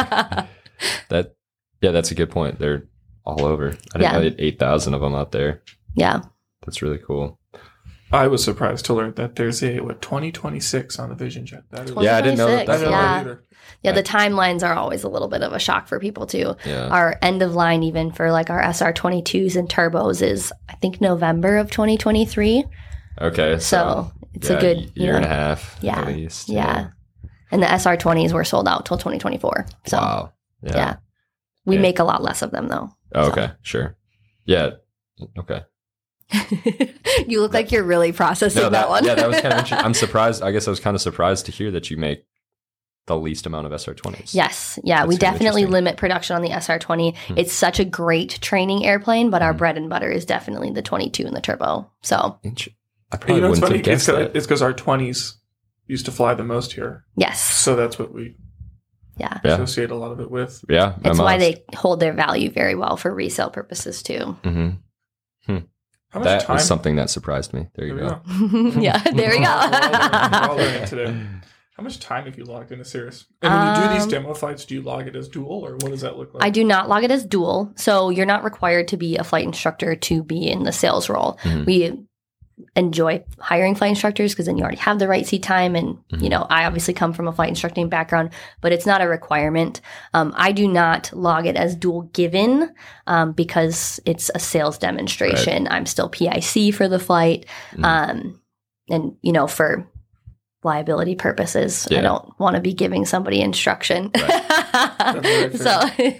That. Yeah, that's a good point. They're all over. I didn't Yeah. know they had eight thousand of them out there. Yeah. That's really cool. I was surprised to learn that there's a what twenty twenty-six on the Vision Jet. That is, Yeah, I didn't know that. I that didn't know Yeah. that either. Yeah, the timelines are always a little bit of a shock for people too. Yeah. Our end of line, even for like our S R twenty-twos and turbos, is I think November of twenty twenty-three. Okay. So, So it's yeah, a good year you know, and a half yeah, at least. yeah. And the S R twenties were sold out till twenty twenty-four. So Wow. yeah. Yeah. we Yeah. make a lot less of them though. Oh, So, okay. Sure. Yeah. Okay. You look like you're really processing No, that, that, one. yeah, that was kind of interesting. I'm surprised. I guess I was kind of surprised to hear that you make the least amount of S R twenties. Yes. Yeah. That's we kinda definitely interesting. limit production on the S R twenty. Hmm. It's such a great training airplane, but our Hmm. bread and butter is definitely the twenty-two and the turbo. So, Int- I probably You know, it's wouldn't funny. have guessed It's that. because our twenties used to fly the most here, yes. so that's what we Yeah. Yeah. associate a lot of it with. Yeah. It's why they hold their value very well for resale purposes, too. hmm How much That time? was something that surprised me. There you There go. we go. Yeah. There we We're all learning- we're all go. learning today. How much time have you logged into Cirrus? And when you do these Um, demo flights, do you log it as dual, or what does that look like? I do not log it as dual. So you're not required to be a flight instructor to be in the sales role. Mhm. We enjoy hiring flight instructors because then you already have the right seat time. And, Mhm. you know, I obviously come from a flight instructing background, but it's not a requirement. Um, I do not log it as dual given um, because it's a sales demonstration. I'm still P I C for the flight. Mhm. Um, and, you know, for liability purposes, Yeah. I don't want to be giving somebody instruction. very so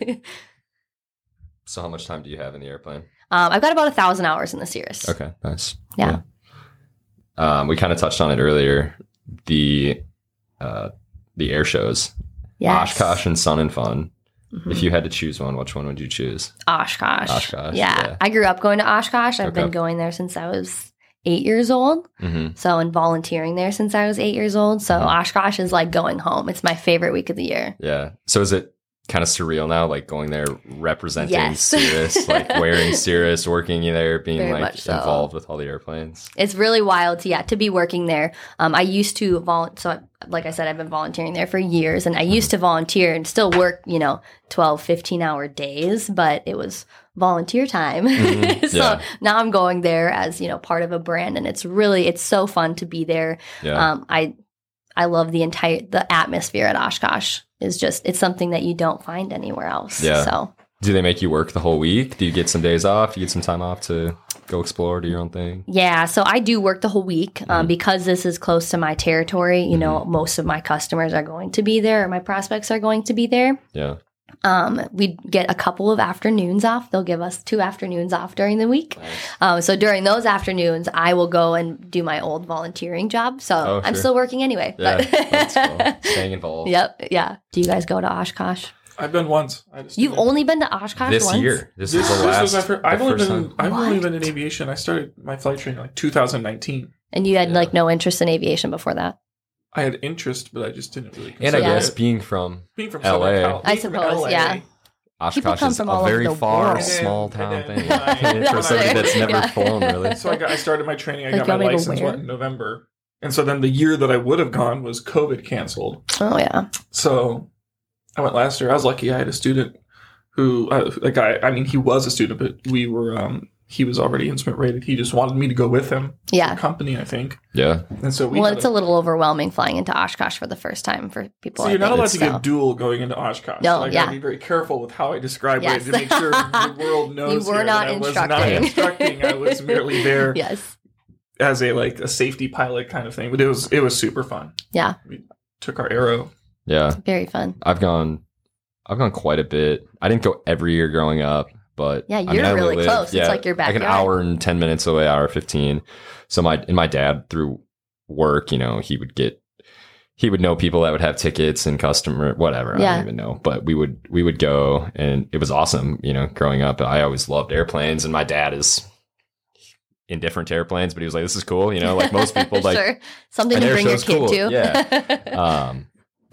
So how much time do you have in the airplane? um, I've got about a thousand hours in the Cirrus. Okay, nice. Yeah. Yeah. Um, we kind of touched on it earlier. The uh, the air shows, Yes. Oshkosh and Sun and Fun. Mhm. If you had to choose one, which one would you choose? Oshkosh. Oshkosh, Yeah. yeah. I grew up going to Oshkosh. I've Okay. been going there since I was eight years old. hmm So, and volunteering there since I was eight years old. So, Mhm. Oshkosh is like going home. It's my favorite week of the year. Yeah. So is it kind of surreal now, like going there representing Yes. Cirrus, like wearing Cirrus, working there, being Very like much so. involved with all the airplanes? It's really wild to, yeah, to be working there. Um, I used to vol- so I, like I said, I've been volunteering there for years, and I used to volunteer and still work, you know, twelve, fifteen hour days, but it was volunteer time. Mhm. So Yeah. now I'm going there as, you know, part of a brand, and it's really, it's so fun to be there. Yeah. Um, I, I love the entire, the atmosphere at Oshkosh is just, it's something that you don't find anywhere else. Yeah. So Do they make you work the whole week? Do you get some days off? Do you get some time off to go explore, do your own thing? yeah, so I do work the whole week um, Mhm. because this is close to my territory. You know, Mm-hmm. most of my customers are going to be there, or my prospects are going to be there. Yeah. Um, we get a couple of afternoons off. They'll give us two afternoons off during the week. Nice. Um, so during those afternoons, I will go and do my old volunteering job. So Oh, I'm sure. still working anyway. Yeah. but- That's cool. Staying involved. Yep. Yeah. Do you guys go to Oshkosh? I've been once. I just You've didn't- only been to Oshkosh This once? year. This, This, is the this last. was my first. I've the only first been. time. I've only What? been in aviation. I started my flight training like two thousand nineteen. And you had Yeah. like no interest in aviation before that? I had interest, but I just didn't really. And I consider guess it. being from being from L A. Southern Cal- I being from suppose, L A, yeah. Oshkosh come is from a all over very the far, world. small And town then- thing. and then- For somebody that's never Yeah. flown, really. So I got. I started my training. I Like, got you my want me to license wear? what, in November, and so then the year that I would have gone was COVID canceled. Oh, yeah. So I went last year. I was lucky. I had a student who, uh, like, I, I mean, he was a student, but we were. Um, he was already instrument rated. He just wanted me to go with him. Yeah. Company, I think. Yeah. And so we. Well, had it's a little overwhelming flying into Oshkosh for the first time for people. So I you're not think, allowed to so. get dual going into Oshkosh. No, so I yeah. gotta be very careful with how I describe Yes. it to make sure the world knows You were here not that I was not instructing. instructing. I was merely there Yes. as a like a safety pilot kind of thing. But it was it was super fun. Yeah. We took our arrow. Yeah. Very fun. I've gone I've gone quite a bit. I didn't go every year growing up, but Yeah, I you're mean, I really live- close. It's like your Like an backyard. hour and ten minutes away, hour fifteen. So my and my dad through work, you know, he would get he would know people that would have tickets and customer whatever. I Yeah. don't even know. But we would we would go and it was awesome, you know, growing up. I always loved airplanes and my dad is indifferent to airplanes, but he was like, this is cool, you know, like most people like sure. Something an to air bring your show's kid cool. to. Yeah. um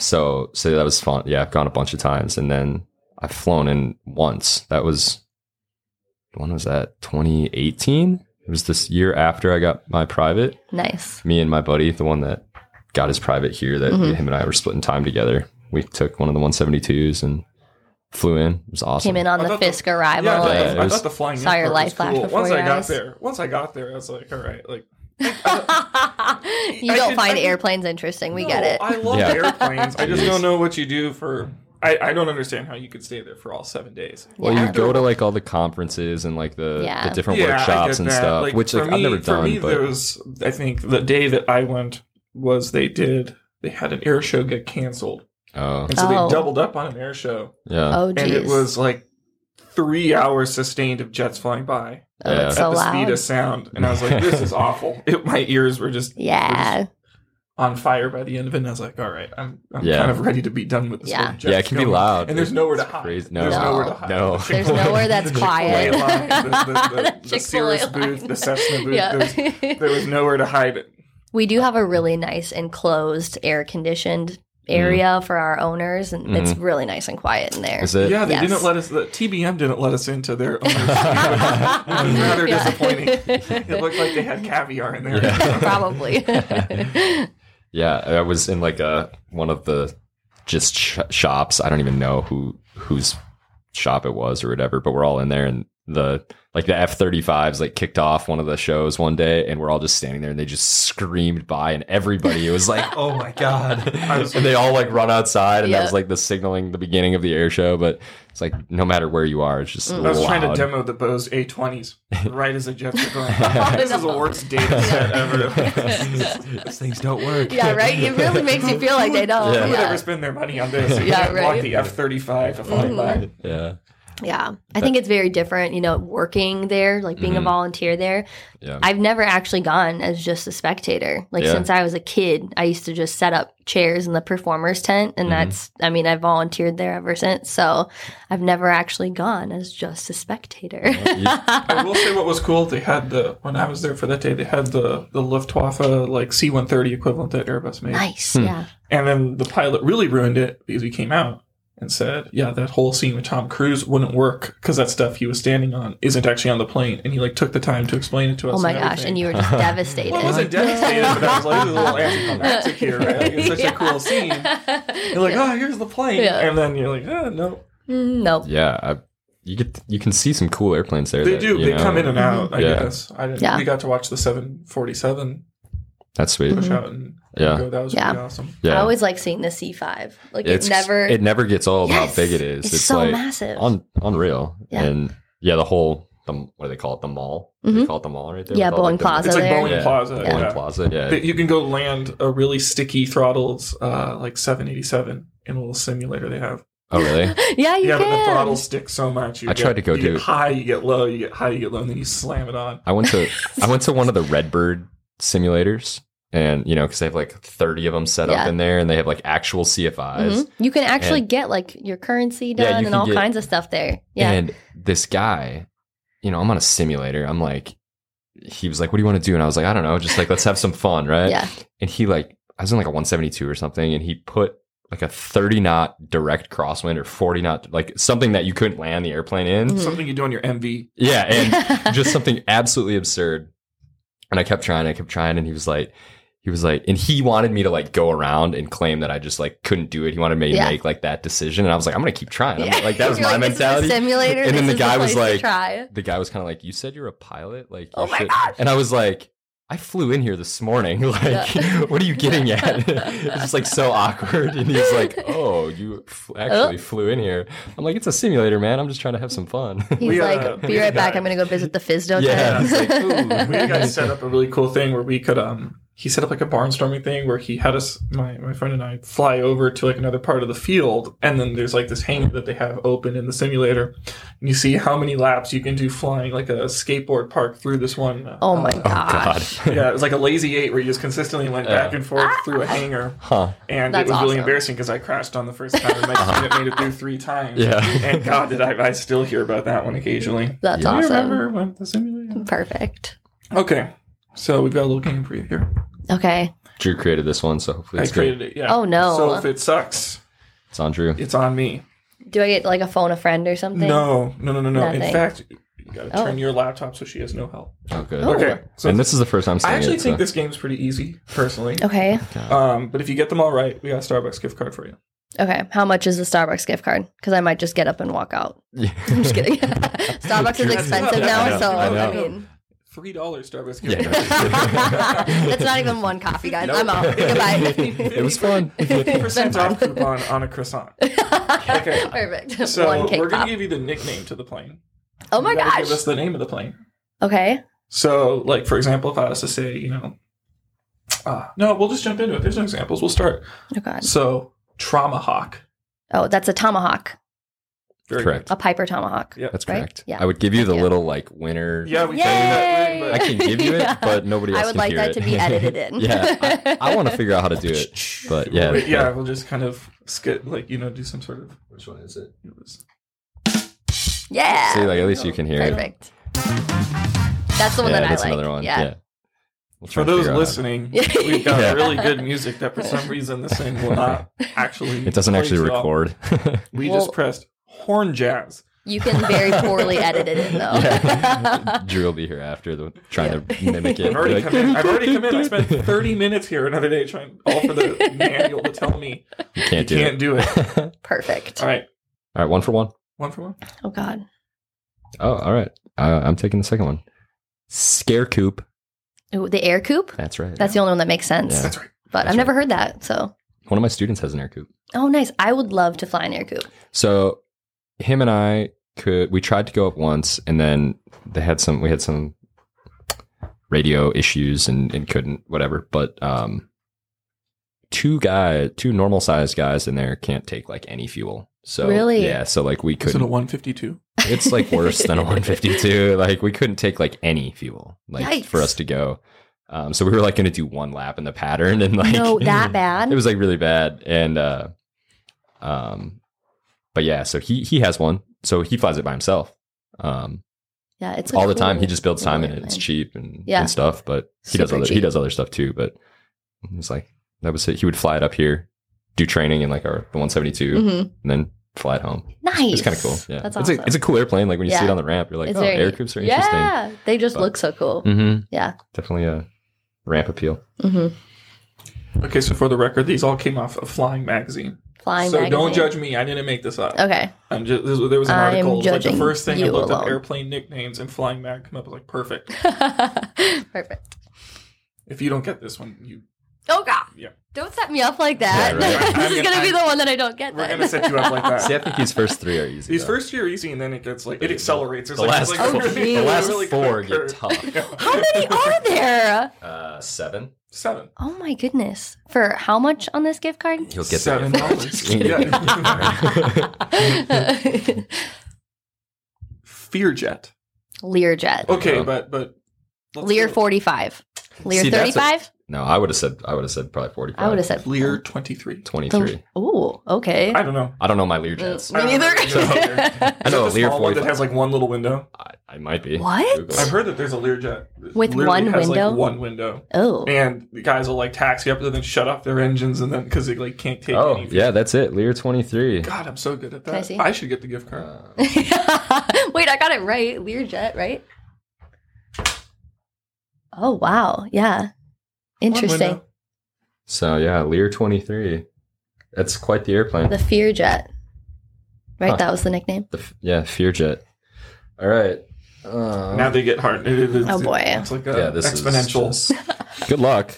so so that was fun. Yeah, I've gone a bunch of times and then I've flown in once. That was when was that? twenty eighteen? It was this year after I got my private. Nice. Me and my buddy, the one that got his private here, that Mhm. him and I were splitting time together. We took one of the one seventy-twos and flew in. It was awesome. Came in on I the thought the- Fisk arrival. Yeah, I thought, Yeah, the, it I was- thought the flying Saw in your part life was flash cool. before Once your I got eyes. there, once I got there, I was like, all right, like you I don't did- find I did- airplanes interesting. We no, get it. I love Yeah. airplanes. I just Jeez. don't know what you do for. I, I don't understand how you could stay there for all seven days. Well, Yeah. you go to like all the conferences and like the, Yeah. the different Yeah, I workshops get and that. stuff, Like, which for like, I've me- never For done. me, but there was, I think, the day that I went was they did. They had an air show get canceled, oh and so Oh. they doubled up on an air show, yeah, Oh, and geez. it was like three hours sustained of jets flying by Oh, Yeah. it's at so the loud. speed of sound. And I was like, this is awful. It, my ears were just, were Yeah. just on fire by the end of it. And I was like, all right, I'm, I'm Yeah. kind of ready to be done with this. Yeah. whole jets Yeah, it can be going. loud. And there's nowhere to It's hide. crazy. There's No. nowhere to hide. No. The There's Chick-fil-A- nowhere that's the Chick-fil-A quiet. line, the, the, the, the Chick-fil-A Cirrus line. booth, the Cessna booth. Yeah. There's, there was nowhere to hide it. We do have a really nice enclosed, air conditioned area for our owners, and it's really nice and quiet in there. Is it? Yeah, they Yes. didn't let us. The T B M didn't let us into their owners. It was rather Yeah. disappointing. It looked like they had caviar in there. Probably. Yeah, I was in like a one of the just sh- shops. I don't even know who whose shop it was or whatever, but we're all in there, and the like the F thirty-fives like kicked off one of the shows one day, and we're all just standing there, and they just screamed by, and everybody it was like, "Oh my god!" and they all like run outside, and Yeah. that was like the signaling the beginning of the air show. But it's like no matter where you are, it's just I was loud. trying to demo the Bose A twenties right as the jets were going. This is the worst data set ever. These things don't work. Yeah, right? It really makes you feel like they don't. Yeah. Who would Yeah. ever spend their money on this? You Yeah, can't block right. the F thirty-five flying by. Yeah, Yeah. I think it's very different, you know, working there, like being a volunteer there. yeah. I've never actually gone as just a spectator. Like Yeah. since I was a kid, I used to just set up chairs in the performers tent, and that's I mean, I've volunteered there ever since. So I've never actually gone as just a spectator. I will say what was cool. They had the when I was there for that day. They had the the Luftwaffe like C one thirty equivalent that Airbus made. Nice. Yeah. And then the pilot really ruined it because he came out and said, yeah, that whole scene with Tom Cruise wouldn't work because that stuff he was standing on isn't actually on the plane. And he like took the time to explain it to us. Oh my and gosh. everything. And you were just devastated. Well, I wasn't devastated, but I was like, this is a little anticlimactic here, right? Like, it's such a cool scene. You're like, oh, here's the plane. Yeah. And then you're like, oh, no. Mm, nope. Yeah, I, you get you can see some cool airplanes there. They that, do. you They know, come in and out, I Yeah. guess. I didn't, Yeah. We got to watch the seven forty-seven That's sweet. push out and Yeah. go. That was Yeah. pretty awesome. Yeah, I always like seeing the C five. Like it's it never. it never gets old Yes! how big it is. It's so like massive. un, unreal. Yeah. And yeah, the whole the, what do they call it? The mall. They Mhm. call it the mall right there. Yeah, with all, Boeing like, the- Plaza It's like there. Boeing Yeah, Plaza. Boeing Yeah. Plaza. Yeah, That you can go land a really sticky throttled, uh, like seven eighty-seven in a little simulator they have. oh really? yeah, you yeah, but the can. throttle sticks so much. You I get, tried to go you do get it. high, you get low, you get high, you get low, and then you slam it on. I went to I went to one of the Redbird simulators, and you know because they have like thirty of them set Yeah. up in there, and they have like actual C F Is. Mhm. You can actually And- get like your currency Yeah, done you and can all get- kinds of stuff there. Yeah. And this guy, you know, I'm on a simulator. I'm like, he was like, "What do you want to do?" And I was like, "I don't know, just like let's have some fun, right?" Yeah. And he like, I was in like a one seventy-two or something, and he put like a thirty knot direct crosswind or forty knot, like something that you couldn't land the airplane in. Mhm. Something you do on your M V. Yeah, and just something absolutely absurd. And I kept trying, I kept trying, and he was like, he was like, and he wanted me to like go around and claim that I just like couldn't do it. He wanted me to Yeah. make like that decision, and I was like, I'm gonna keep trying. I'm- Yeah. Like that was You're my like, this is a mentality. simulator. And then this the is guy was place to like, try. the guy was kind of like, "You said you're a pilot, like, you Oh my should-" gosh. And I was like, "I flew in here this morning. Like, Yeah. what are you getting at?" It's just like so awkward. And he's like, "Oh, you f- actually flew in here." I'm like, "It's a simulator, man. I'm just trying to have some fun." He's We, uh, like, we be had right a back. guy- I'm going to go visit the FISDO Yeah. tent. He's like, "Ooh." We had a guy set up a really cool thing where we could um he set up like a barnstorming thing where he had us my, my friend and I fly over to like another part of the field, and then there's like this hangar that they have open in the simulator, and you see how many laps you can do flying like a skateboard park through this one. Uh, Oh my uh, gosh. yeah, it was like a lazy eight where you just consistently went back Yeah. and forth through a hangar. Huh. And That's it was really awesome. embarrassing because I crashed on the first time and my student made it through three times. Yeah. And God, did I, I still hear about that one occasionally. That's Yeah. Do you awesome. remember when the simulator? Perfect. Okay. So we've got a little game for you here. Okay. Drew created this one, so hopefully I it's created good. it, yeah. Oh, no. So if it sucks, It's on Drew. it's on me. Do I get like a phone a friend or something? No, no, no, no, no. In Nothing. fact, you gotta Oh. turn your laptop so she has no help. Oh, good. Oh. Okay. So And this is the first time I seeing actually it. think so- this game's pretty easy, personally. Okay. Um, but if you get them all right, we got a Starbucks gift card for you. Okay. How much is the Starbucks gift card? Because I might just get up and walk out. Yeah. I'm just kidding. Starbucks is True. expensive I now, know, so I I, know. mean, Three dollars Starbucks gift Yeah. card. that's not even one coffee, guys. Nope. I'm out. Goodbye. It was fun. Fifty percent Been off fun. coupon on a croissant. Okay. Perfect. So one cake we're gonna pop. give you the nickname to the plane. Oh my You gotta gosh. Give us the name of the plane. Okay. So, like for example, if I was to say, you know, uh, no, we'll just jump into it. There's no examples. We'll start. Oh god. So, Trauma Hawk. Oh, that's a tomahawk. Very Correct. good. A Piper Tomahawk. Yeah. That's Right? correct. Yeah. I would give you the Thank you. little like winner. Yeah, we Yay! can do that thing, I but can give you it, Yeah. but nobody else I would can like hear that it. to be edited in. yeah, I, I want to figure out how to do it, but yeah, Wait, yeah, we'll just kind of skit, like, you know, do some sort of. Which one is it? It was, Yeah. See, like at least you can hear it. Perfect. That's the one Yeah, that I that's like. another one. Yeah. Yeah. We'll try for to those figure out how- listening, Yeah. we've got Yeah. really good music that for some reason this thing will not actually. It doesn't play actually too well. record. We Well- just pressed horn jazz. You can very poorly edit it in, though. yeah. Drew will be here after the, trying to mimic it. I've already Like- come in. I've already come in. I spent thirty minutes here another day trying all for the manual to tell me You you can't do can't it. do it. Perfect. All right, All right, one for one. one for one. Oh, God. Oh, all right. Uh, I'm taking the second one. Scare Coop. Ooh, the air coupe? That's right. That's the only one that makes sense. Yeah. That's right. But That's I've never heard that. So, One of my students has an air coop. oh, nice. I would love to fly an air coupe. So him and I could, we tried to go up once and then they had some, we had some radio issues and, and couldn't, whatever. But, um, two guy, two normal sized guys in there can't take like any fuel. So Really? yeah. So like we Is it couldn't, a one fifty-two? it's like worse than a one fifty-two. Like we couldn't take like any fuel like Yikes. for us to go. Um, so we were like going to do one lap in the pattern and like, No, that bad? it was like really bad. And, uh, um, but yeah, so he, he has one, so he flies it by himself. Um, Yeah, it's a all the time. cool He just builds time in little it. It's airplane. cheap and, Yeah. and stuff, but he does Super other, he cheap. does other stuff too. But he's like, that was it. He would fly it up here, do training in like our, the one seventy-two Mhm. and then fly it home. Nice. It's kind of cool. Yeah. That's it's awesome. a, it's a cool airplane. Like when you see Yeah. it on the ramp, you're like, It's oh, very air neat. coops are interesting. Yeah, they just But- look so cool. Mm-hmm. Yeah. Definitely a ramp appeal. hmm Okay, so for the record, these all came off of Flying Magazine. Flying so magazine. don't judge me. I didn't make this up. Okay. I'm just, this, there was an I'm article. It was like the judging first thing I you looked up alone. airplane nicknames and Flying Mag come up. I was like, perfect. Perfect. If you don't get this one, you Oh, God. yeah. Don't set me up like that. Yeah, right. this I'm is gonna- going to be I'm- the one that I don't get We're then. gonna set you up like that. See, I think these first three are easy. These though. first two are easy, and then it gets like it accelerates. There's the like, last it's like four, a really, the last really four quick get curve. tough. How many are there? Uh, seven. Seven. Oh, my goodness. For how much on this gift card? He'll get Seven there. dollars. Yeah. Fearjet. Learjet. Okay, Yeah. but but let's Lear go. forty-five. Lear See, that's a- thirty-five? No, I would have said I would have said probably forty-five. I would have said Lear twenty-three. twenty-three. Ooh, okay. I don't know. I don't know my Lear jets. Me neither. I don't know. I Is know that a the Lear small one that forty-five. has like one little window. I, I might be. What? Google I've it. heard that there's a Learjet that With literally one has, window? Like one window, Oh. and the guys will like taxi up and then shut off their engines, and then because they like can't take. Oh, any yeah, that's it. Lear twenty-three. God, I'm so good at Can I that. see? I should get the gift card. Uh, Wait, I got it right. Learjet, right? Oh, wow. Yeah. One Interesting. window. so yeah, Lear twenty-three. That's quite the airplane. The Fearjet. Right? Huh. That was the nickname. The f- yeah, Fearjet. All right. Uh, Now they get hard. It, it, it's, Oh, boy. It's like a yeah, this exponential. is just- good luck.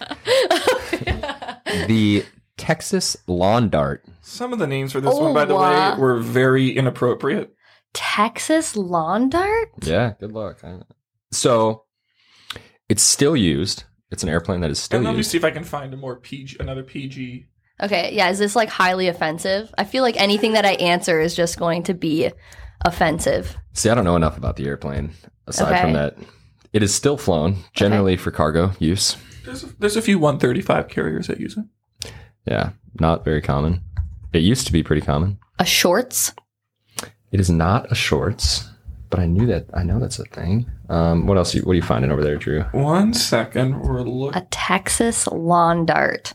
The Texas Lawn Dart. Some of the names for this Oh, one, by the wow. way, were very inappropriate. Texas Lawn Dart? Yeah, good luck. I- So it's still used. It's an airplane that is still And let me used. see if I can find a more P G, another P G. Okay, yeah, is this like highly offensive? I feel like anything that I answer is just going to be offensive. See, I don't know enough about the airplane. Aside Okay. from that, it is still flown, generally for cargo use. There's a, there's a few one thirty-five carriers that use it. Yeah, not very common. It used to be pretty common. A shorts? It is not a shorts, but I knew that. I know that's a thing. Um, what else? You, what are you finding over there, Drew? One second, we're looking. A Texas Lawn Dart.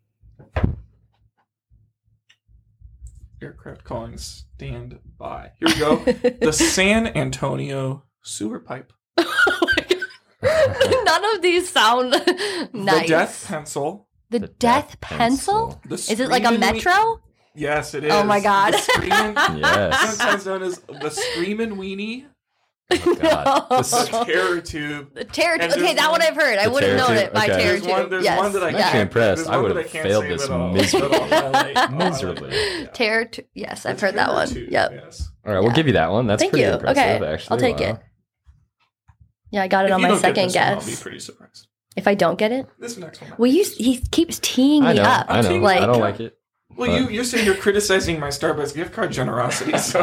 Aircraft calling stand by. Here we go. The San Antonio sewer pipe. None of these sound nice. The death pencil. The The death, death pencil? The Is it like a Screamin' Wee- metro? Yes, it is. Oh my God. The Screamin', Yes. sometimes known as the Screamin' Weenie. Oh, God. No. This The is- terror tube. The terror. And Okay, there's that one one- I've heard. I The would have terror known tube, it by okay. terror There's tube. one, there's yes. one that I I'm yeah. actually impressed. There's I one would that have can't failed save this at all. miserably. But I'll highlight- I'll highlight Miserably. it. Yeah. Terror. Tu- yes, I've The heard that terror one. tube, Yep. Yes. All right, we'll Yeah. give you that one. That's Thank pretty you. impressive, Okay, actually. I'll take Wow. it. Yeah, I got it If on you my don't get second this one, I'll be guess. pretty surprised. If I don't get it, This next one. well, you he keeps teeing I me know. up. I know. I'm Like, I don't like it. Well, But- you you're saying you're criticizing my Starbucks gift card generosity. So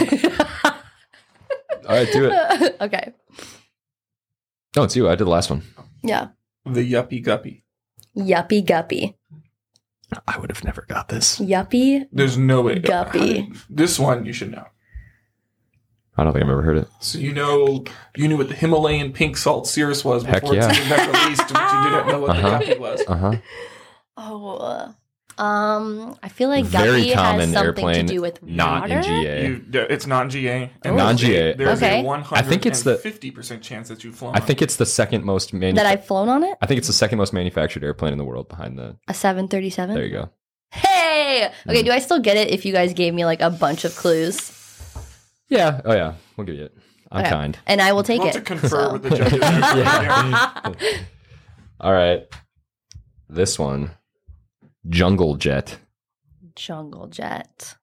All right, do it. Okay. No, it's you. I did the last one. Yeah. the yuppie guppy. Yuppie guppy. I would have never got this. Yuppie. There's no way. Guppy. This one you should know. I don't think I've ever heard it. So you know, you knew what the Himalayan pink salt cirrus was Heck before yeah. it's even been released, but you didn't know what Uh-huh. the guppy was. Uh huh. Oh. Um. I feel like Very guppy common has something airplane, to do with not water. in G A. You, it's non-G A. Oh. Non-G A. There's Okay. a one I think it's the- hundred fifty percent chance that you've flown. I think it's the second most manu- That I've flown on it. I think it's the second most manufactured airplane in the world behind the. A seven thirty-seven. There you go. Hey. Okay. Mm. Do I still get it if you guys gave me like a bunch of clues? Yeah. Oh yeah. We'll give you it. I'm Okay. kind. And I will take We'll it. have to confer so. with the judges. Yeah. All right. This one, Jungle Jet. Jungle jet.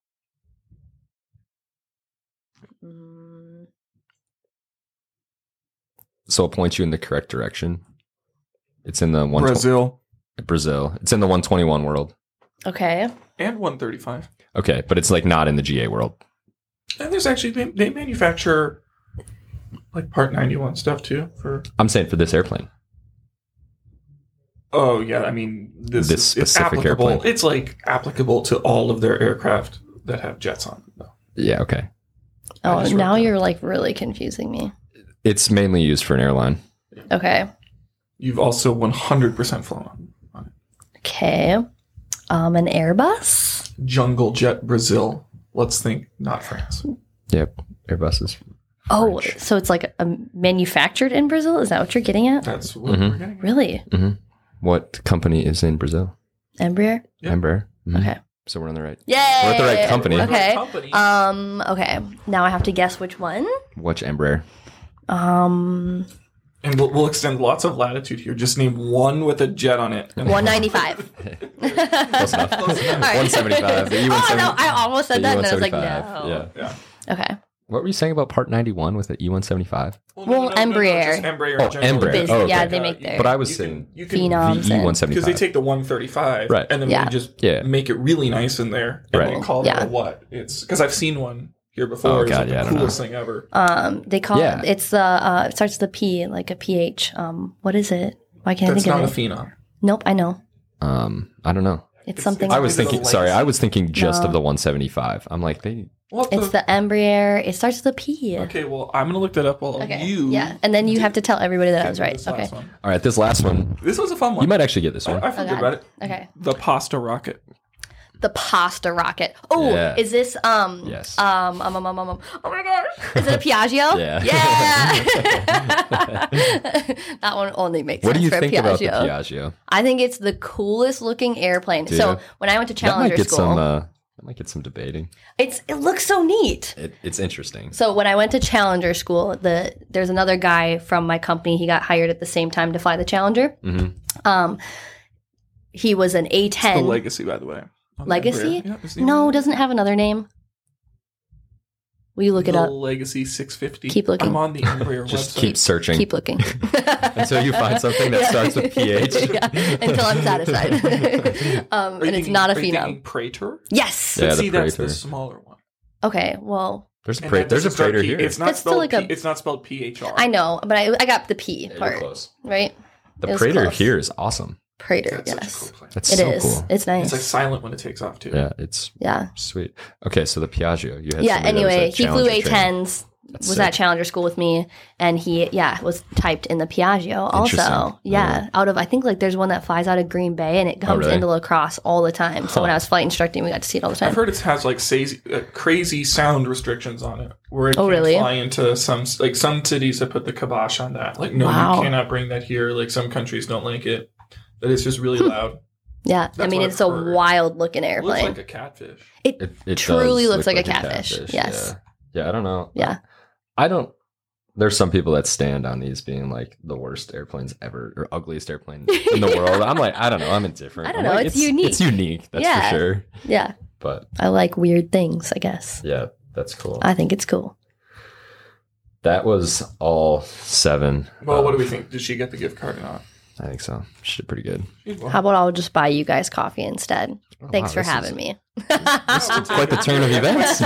Mm, So I'll point you in the correct direction. It's in the one Brazil Brazil. It's in the one twenty-one world. okay. and one thirty-five. Okay, but it's like not in the G A world. And there's actually they, they manufacture like Part ninety-one stuff too for. I'm saying for this airplane. Oh yeah, I mean this, This is, it's specific applicable. airplane. It's like applicable to all of their aircraft that have jets on them. Though. Yeah. Okay. I Oh, just wrote now that. you're like really confusing me. It's mainly used for an airline. Okay. You've also one hundred percent flown on, on it. Okay. Um, an Airbus. Jungle Jet Brazil. Let's think not France. Yep. Airbuses. Oh, French. so it's like a manufactured in Brazil? Is that what you're getting at? That's what Mhm. we're getting. at. Really? What company is in Brazil? Embraer? Yeah. Embraer. Mhm. Okay. So we're on the right. Yay! We're at the right company. We're the Okay. company. Um, okay. Now I have to guess which one. Which Embraer? Um, And we'll, we'll extend lots of latitude here. Just name one with a jet on it. And one ninety-five. Close enough. All right. one seventy-five. The E one Oh, seventy no, I almost said that, and then I was like, E one seventy-five. no. Yeah. Yeah. Okay. What were you saying about Part ninety-one with the E one seventy-five? Well, Embraer. just Embraer. Oh, in general. Embraer. Biz- Oh, yeah, okay. they make their But I was you saying can, you can, phenoms the E and- one because seventy-five. they take the one thirty-five, Right. and then Yeah. we just Yeah. make it really nice in there, and Right. we call Yeah. it a what? It's because I've seen one here before. Oh, It's God, like yeah, I the don't coolest thing ever. Um, they call Yeah. it. It's the. Uh, it starts with a P, like a P H. Um, what is it? Why can't That's I not a think of it? phenom. Nope, I know. Um, I don't know. It's It's- something. it's- I was Is it a thinking. Sorry, legacy? I was thinking just No. of the one seventy-five. I'm like they. We'll have It's to- the Embraer. It starts with a P. Okay, well, I'm gonna look that up while Okay. you. Yeah, and then you have to tell everybody that I do was right. this Okay. last one. All right, this last one. This was a fun one. You might actually get this I, one. I feel Oh, good God. about it. Okay. The pasta rocket. The pasta rocket. Oh, Yeah. is this um Yes. um um, um um um um oh my gosh. Is it a Piaggio? Yeah. Yeah. That one only makes What do sense you for think a about the Piaggio. Piaggio? I think it's the coolest looking airplane. Do so you? when I went to That might Challenger get school, some. Uh, that might get some debating. it's it looks so neat. It, it's interesting. So when I went to Challenger school, the there's another guy from my company. He got hired at the same time to fly the Challenger. Mhm. Um, he was an A The ten. legacy, by the way. On the Legacy? Embraer. Yeah, it's the No, Embraer. doesn't it have another name? Will you look it the up? Legacy six fifty. Keep looking. I'm on the Embraer Just website. keep searching Keep looking until you find something that Yeah. starts with P H. Yeah, until I'm satisfied. um, Are you and it's thinking- not a are you phenom. thinking Praetor? Yes. Yeah, But the see, that's Praetor. the smaller one. Okay. Well, There's a And pra- that there's a doesn't start Praetor P- here. It's not That's still spelled. like a- P- it's not spelled P H R. I know, but I I got the P Yeah, you're part close. right. The It was Praetor close. here is awesome. Praetor. That's such a Yes. cool plane. That's It so is. cool. It's nice. It's like silent when it takes off too. Yeah, it's yeah. sweet. Okay, so the Piaggio. You had Yeah. somebody that was Anyway, at he flew Challenger A training. tens. That's Was sick. at Challenger school with me, and he yeah was typed in the Piaggio also. Interesting. Yeah, Yeah. out of I think like there's one that flies out of Green Bay, and it comes really? into La Crosse all the time. So when Huh. I was flight instructing, we got to see it all the time. I've heard it has like crazy, uh, crazy sound restrictions on it, where it Oh, can't really? fly into some like some cities have put the kibosh on that. Like, no, Wow. you cannot bring that here. Like some countries don't like it. That it's just really loud. Yeah, I That's mean what it's I've a heard. wild looking It looks airplane. like a catfish. it, It, it truly does looks look like, a catfish. Yes. Yeah. yeah, I don't know. Yeah. I don't. There's some people that stand on these being like the worst airplanes ever or ugliest airplane in the world. I'm like, I don't know. I'm indifferent. I don't I'm know, like, it's unique. It's unique. That's Yeah. for sure. Yeah, But I like weird things. I guess yeah, that's cool. I think it's cool. That was all seven. Well, what do of- we think? Did she get the gift card or not? I think so. She did pretty good. Well, How about I'll just buy you guys coffee instead? Oh, Thanks wow, for having is, me. This is quite the turn of events.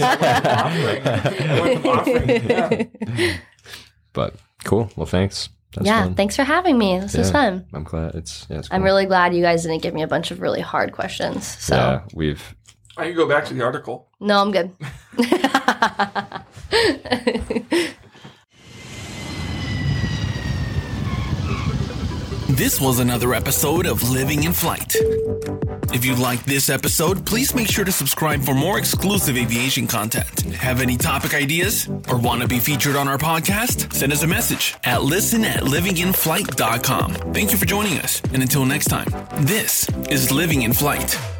Yeah. But cool. Well, thanks. That's yeah, fun. thanks for having me. This yeah, was fun. I'm glad it's. Yeah, it's cool. I'm really glad you guys didn't give me a bunch of really hard questions. So yeah, we've. I can go back to the article. No, I'm good. This was another episode of Living in Flight. If you liked this episode, please make sure to subscribe for more exclusive aviation content. Have any topic ideas or want to be featured on our podcast? Send us a message at listen at living in flight dot com. Thank you for joining us. And until next time, this is Living in Flight.